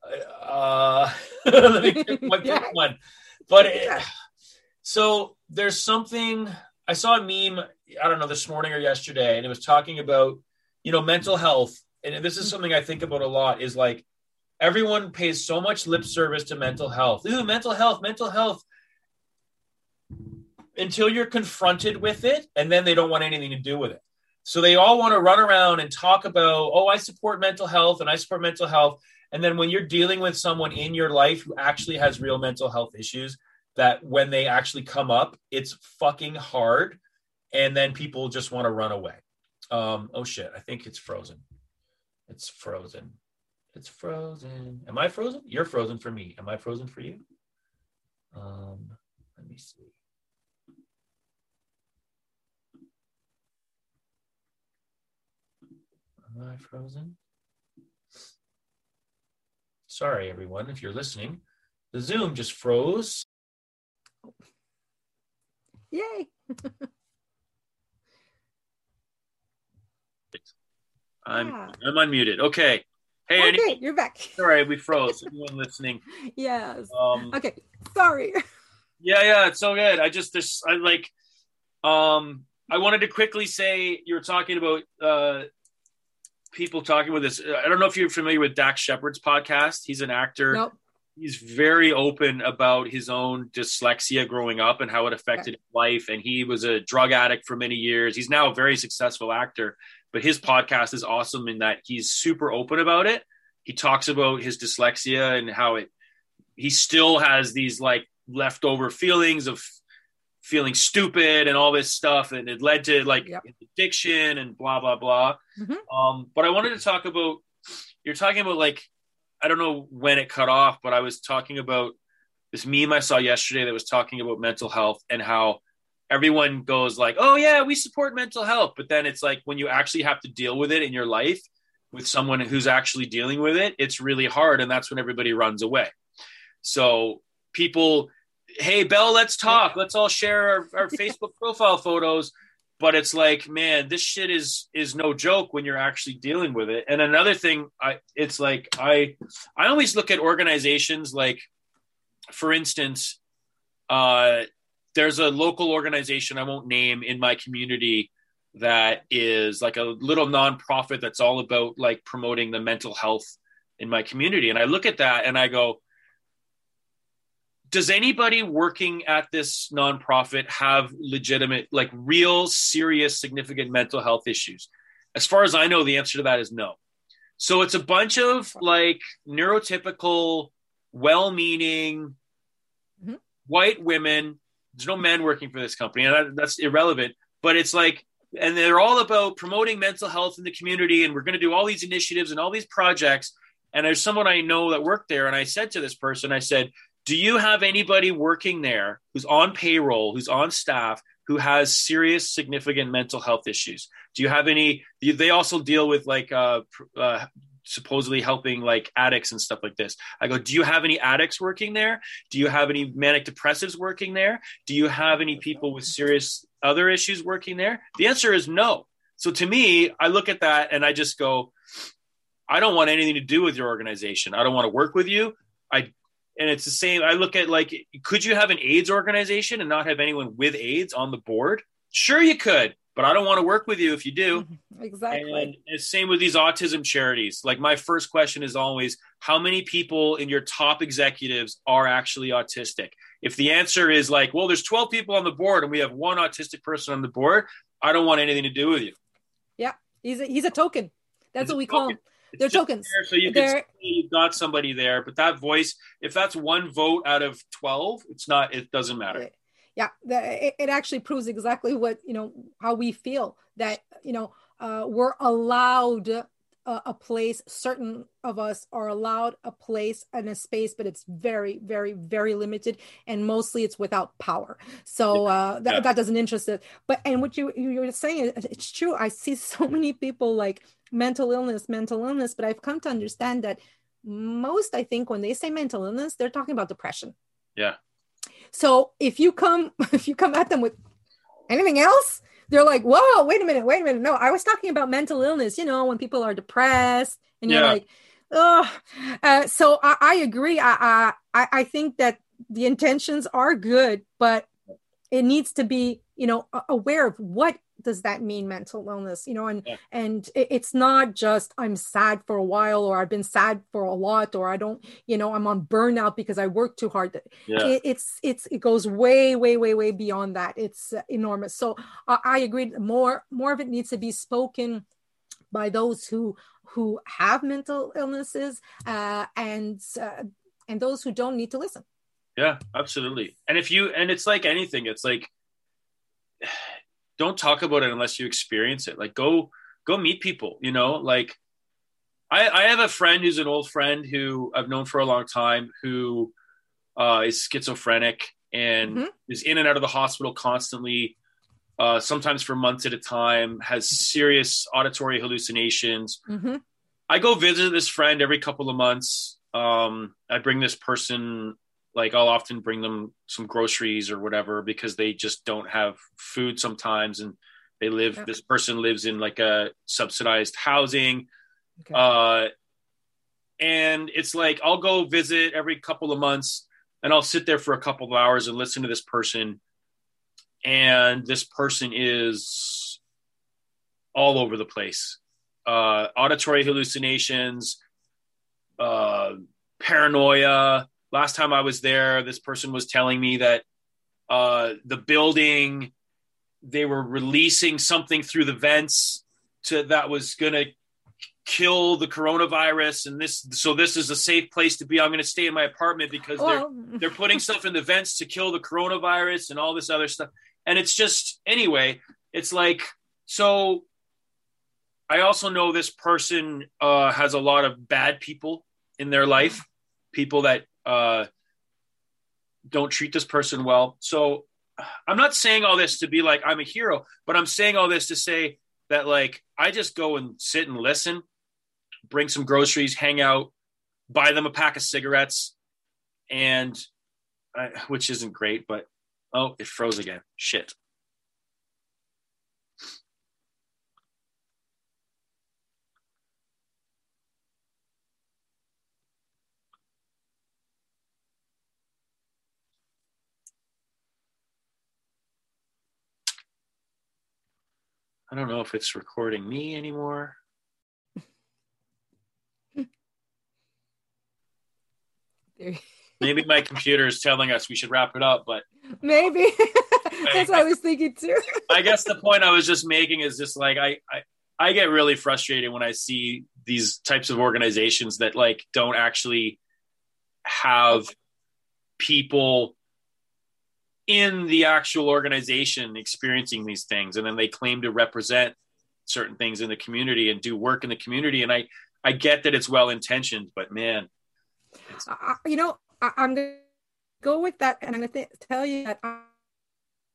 Let me pick one. But so there's something, I saw a meme, I don't know, this morning or yesterday, and it was talking about, mental health. And this is something I think about a lot, is like everyone pays so much lip service to mental health. Ooh, mental health. Until you're confronted with it, and then they don't want anything to do with it. So they all want to run around and talk about, oh, I support mental health and I support mental health. And then when you're dealing with someone in your life who actually has real mental health issues, that when they actually come up, it's fucking hard. And then people just want to run away. Oh shit, I think it's frozen. It's frozen. Am I frozen? You're frozen for me. Am I frozen for you? Let me see. Am I frozen? Sorry, everyone, if you're listening. The Zoom just froze. Yay. I'm unmuted. Okay. Hey, okay, you're back. Sorry, we froze. Anyone listening? Yes. Okay. Sorry. Yeah, it's so good. I wanted to quickly say, you were talking about people talking with this. I don't know if you're familiar with Dax Shepard's podcast. He's an actor. Nope. He's very open about his own dyslexia growing up and how it affected his life. And he was a drug addict for many years. He's now a very successful actor, but his podcast is awesome in that he's super open about it. He talks about his dyslexia and how he still has these like leftover feelings of feeling stupid and all this stuff, and it led to like addiction and blah blah blah. Mm-hmm. But I wanted to talk about, you're talking about, like, I don't know when it cut off, but I was talking about this meme I saw yesterday that was talking about mental health and how everyone goes like, oh yeah, we support mental health, but then it's like when you actually have to deal with it in your life with someone who's actually dealing with it, it's really hard, and that's when everybody runs away. So people, hey, Belle, let's talk. Let's all share our Facebook profile photos. But it's like, man, this shit is no joke when you're actually dealing with it. And another thing, I always look at organizations like, for instance, there's a local organization I won't name in my community that is like a little nonprofit that's all about like promoting the mental health in my community. And I look at that and I go, does anybody working at this nonprofit have legitimate, like real, serious, significant mental health issues? As far as I know, the answer to that is no. So it's a bunch of like neurotypical, well-meaning white women. There's no men working for this company, and that's irrelevant. But it's like, and they're all about promoting mental health in the community, and we're going to do all these initiatives and all these projects. And there's someone I know that worked there, and I said to this person, I said, do you have anybody working there who's on payroll, who's on staff, who has serious, significant mental health issues? Do you have any, they also deal with like supposedly helping like addicts and stuff like this. I go, do you have any addicts working there? Do you have any manic depressives working there? Do you have any people with serious other issues working there? The answer is no. So to me, I look at that and I just go, I don't want anything to do with your organization. I don't want to work with you. And it's the same. I look at like, could you have an AIDS organization and not have anyone with AIDS on the board? Sure, you could, but I don't want to work with you if you do. Exactly. And it's same with these autism charities. Like my first question is always, how many people in your top executives are actually autistic? If the answer is like, well, there's 12 people on the board and we have one autistic person on the board, I don't want anything to do with you. Yeah, he's a token. That's what we call them. They're tokens. So you can say you've got somebody there, but that voice, if that's one vote out of 12, it doesn't matter. Yeah, it actually proves exactly what, how we feel that, we're allowed a place. Certain of us are allowed a place and a space, but it's very, very, very limited. And mostly it's without power. So that doesn't interest us. And what you were saying, it's true. I see so many people like mental illness, but I've come to understand that I think when they say mental illness, they're talking about depression. Yeah. So if you come at them with anything else, they're like, whoa, wait a minute. No, I was talking about mental illness, when people are depressed and you're like, oh, so I agree. I think that the intentions are good, but it needs to be, aware of what does that mean, mental illness, and it's not just I'm sad for a while, or I've been sad for a lot, or I don't, I'm on burnout because I work too hard. It goes way, way, way, way beyond that. It's enormous. So I agree. More of it needs to be spoken by those who have mental illnesses, and those who don't need to listen. Yeah, absolutely. And it's like anything, it's like, don't talk about it unless you experience it. Like go meet people, like I have a friend who's an old friend who I've known for a long time, who is schizophrenic and is in and out of the hospital constantly, sometimes for months at a time, has serious auditory hallucinations. I go visit this friend every couple of months. I bring this person, like I'll often bring them some groceries or whatever, because they just don't have food sometimes. And this person lives in like a subsidized housing. Okay. And it's like, I'll go visit every couple of months and I'll sit there for a couple of hours and listen to this person. And this person is all over the place. Auditory hallucinations, paranoia. Last time I was there, this person was telling me that the building, they were releasing something through the vents that was going to kill the coronavirus. And this is a safe place to be. I'm going to stay in my apartment because they're putting stuff in the vents to kill the coronavirus and all this other stuff. And it's just, anyway, it's like, so I also know this person has a lot of bad people in their life, people that don't treat this person well. So I'm not saying all this to be like, I'm a hero, but I'm saying all this to say that, like, I just go and sit and listen, bring some groceries, hang out, buy them a pack of cigarettes, and which isn't great, but it froze again. Shit. I don't know if it's recording me anymore. Maybe my computer is telling us we should wrap it up, but maybe that's what I was thinking too. I guess the point I was just making is just like, I get really frustrated when I see these types of organizations that like don't actually have people in the actual organization experiencing these things, and then they claim to represent certain things in the community and do work in the community. And I get that it's well intentioned, but man, I'm going to go with that, and I'm going to tell you that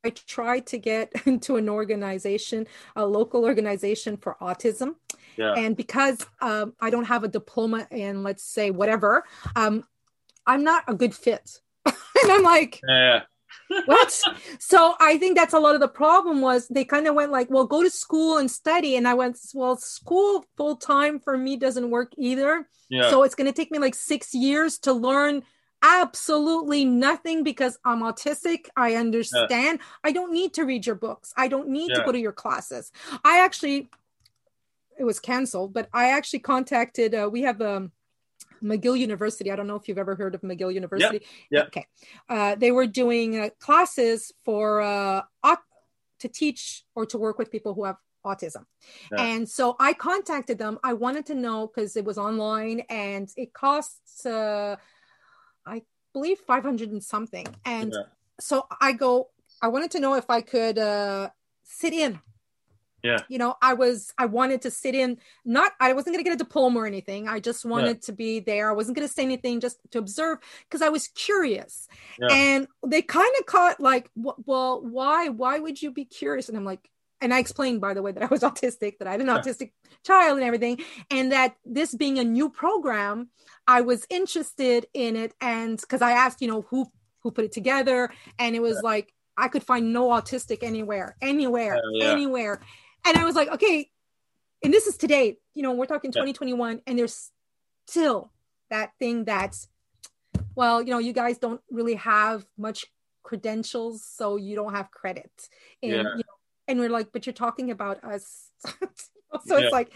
I tried to get into an organization, a local organization for autism. Yeah. And because I don't have a diploma in, let's say, whatever, I'm not a good fit. And I'm like, Yeah. what? So I think that's a lot of the problem was they kind of went like, well, go to school and study. And I went, well, school full time for me doesn't work either. Yeah. So it's going to take me like 6 years to learn absolutely nothing because I'm autistic. I understand. Yeah. I don't need to read your books. I don't need to go to your classes. It was canceled, but I actually contacted, we have McGill University. I don't know if you've ever heard of McGill University. Yeah. Okay. They were doing classes for to teach or to work with people who have autism. Yeah. And so I contacted them. I wanted to know because it was online and it costs, I believe 500 and something. And so I wanted to know if I could sit in. Yeah. You know, I wanted to sit in, I wasn't going to get a diploma or anything. I just wanted to be there. I wasn't going to say anything, just to observe because I was curious. Yeah. And they kind of caught like, well, why would you be curious? And I'm like, and I explained, by the way, that I was autistic, that I had an autistic child and everything. And that this being a new program, I was interested in it. And because I asked, who put it together. And it was like, I could find no autistic anywhere. And I was like, okay, and this is today, we're talking 2021 and there's still that thing that's, well, you guys don't really have much credentials, so you don't have credit. And, and we're like, but you're talking about us. So it's like,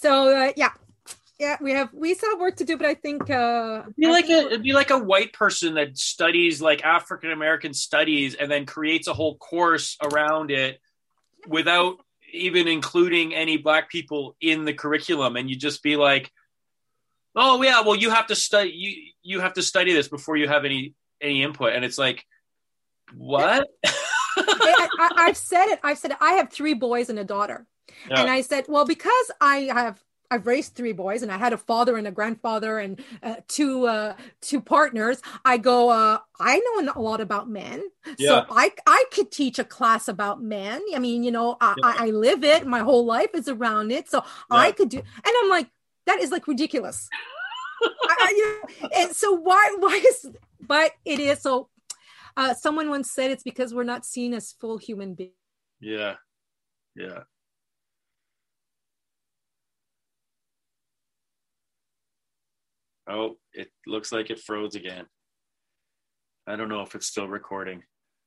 we still have work to do, but I think it'd be like a white person that studies like African American studies and then creates a whole course around it without even including any Black people in the curriculum, and you just be like, oh yeah, well you have to study you have to study this before you have any input, and it's like, what? I've said it. I have 3 boys and a daughter, and I said, well, because I've raised 3 boys and I had a father and a grandfather and two partners. I go, I know a lot about men. So I could teach a class about men. I mean, I live it. My whole life is around it. So I could do, and I'm like, that is like ridiculous. And so why is, but it is. So someone once said it's because we're not seen as full human beings. Yeah. Yeah. Oh, it looks like it froze again. I don't know if it's still recording.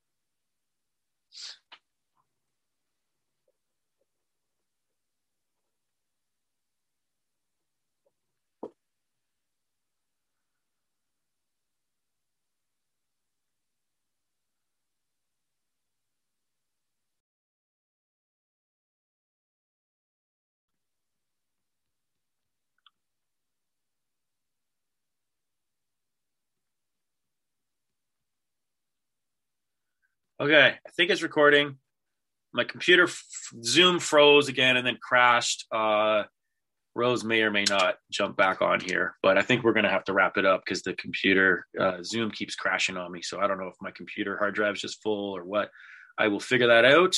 Okay, I think it's recording. My computer Zoom froze again and then crashed. Rose may or may not jump back on here, but I think we're going to have to wrap it up because the computer Zoom keeps crashing on me. So I don't know if my computer hard drive is just full or what. I will figure that out.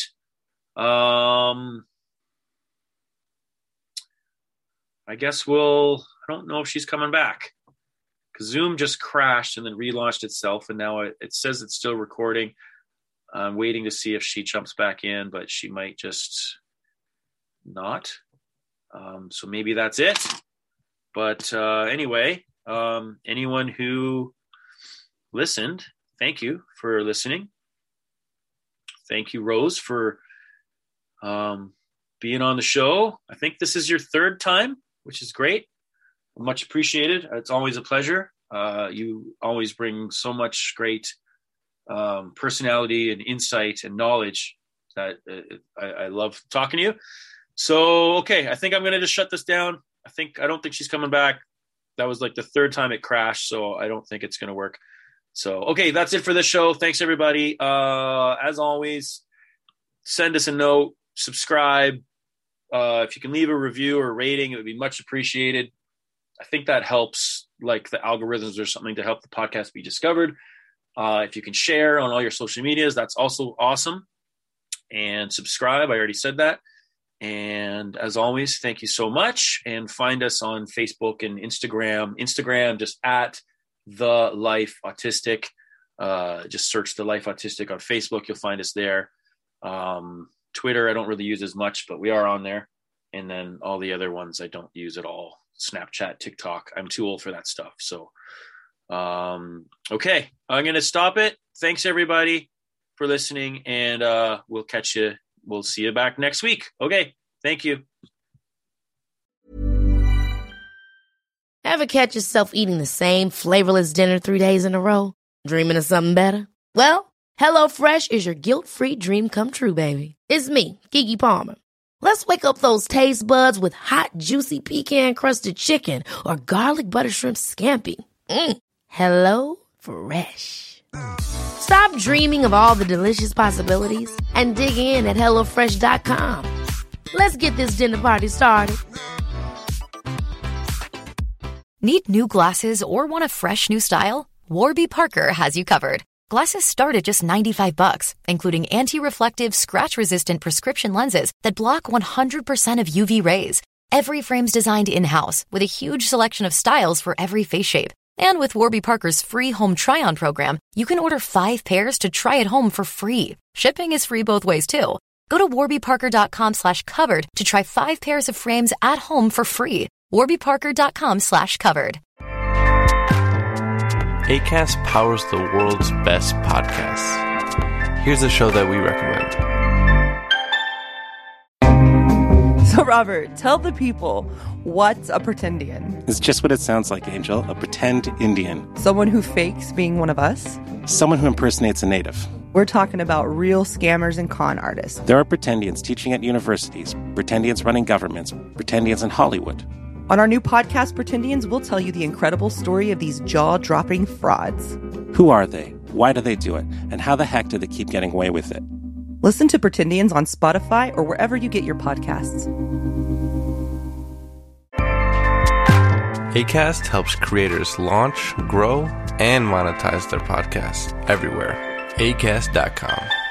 I guess I don't know if she's coming back because Zoom just crashed and then relaunched itself. And now it says it's still recording. I'm waiting to see if she jumps back in, but she might just not. So maybe that's it. But anyway, anyone who listened, thank you for listening. Thank you, Rose, for being on the show. I think this is your 3rd time, which is great. Much appreciated. It's always a pleasure. You always bring so much great personality and insight and knowledge that I love talking to you. So, okay, I think I'm going to just shut this down. I don't think she's coming back. That was like the 3rd time it crashed, so I don't think it's going to work. So, okay, that's it for this show. Thanks, everybody. As always, send us a note, subscribe. If you can leave a review or a rating, it would be much appreciated. I think that helps, like the algorithms or something, to help the podcast be discovered. If you can share on all your social medias, that's also awesome. And subscribe. I already said that. And as always, thank you so much. And find us on Facebook and Instagram. Instagram, just at The Life Autistic. Just search The Life Autistic on Facebook. You'll find us there. Twitter, I don't really use as much, but we are on there. And then all the other ones I don't use at all. Snapchat, TikTok. I'm too old for that stuff. So, okay, I'm going to stop it. Thanks everybody for listening, and we'll catch you. We'll see you back next week. Okay. Thank you. Ever catch yourself eating the same flavorless dinner 3 days in a row? Dreaming of something better? Well, HelloFresh is your guilt-free dream come true, baby. It's me, Keke Palmer. Let's wake up those taste buds with hot, juicy pecan-crusted chicken or garlic butter shrimp scampi. Hello Fresh. Stop dreaming of all the delicious possibilities and dig in at HelloFresh.com. Let's get this dinner party started. Need new glasses or want a fresh new style? Warby Parker has you covered. Glasses start at just $95, including anti-reflective, scratch-resistant prescription lenses that block 100% of UV rays. Every frame's designed in-house with a huge selection of styles for every face shape. And with Warby Parker's free home try-on program, you can order 5 pairs to try at home for free. Shipping is free both ways, too. Go to warbyparker.com/covered to try 5 pairs of frames at home for free. warbyparker.com/covered. Acast powers the world's best podcasts. Here's a show that we recommend. So, Robert, tell the people, what's a pretendian? It's just what it sounds like, Angel. A pretend Indian. Someone who fakes being one of us? Someone who impersonates a native. We're talking about real scammers and con artists. There are pretendians teaching at universities, pretendians running governments, pretendians in Hollywood. On our new podcast, Pretendians, we'll tell you the incredible story of these jaw-dropping frauds. Who are they? Why do they do it? And how the heck do they keep getting away with it? Listen to Pretendians on Spotify or wherever you get your podcasts. Acast helps creators launch, grow, and monetize their podcasts everywhere. Acast.com.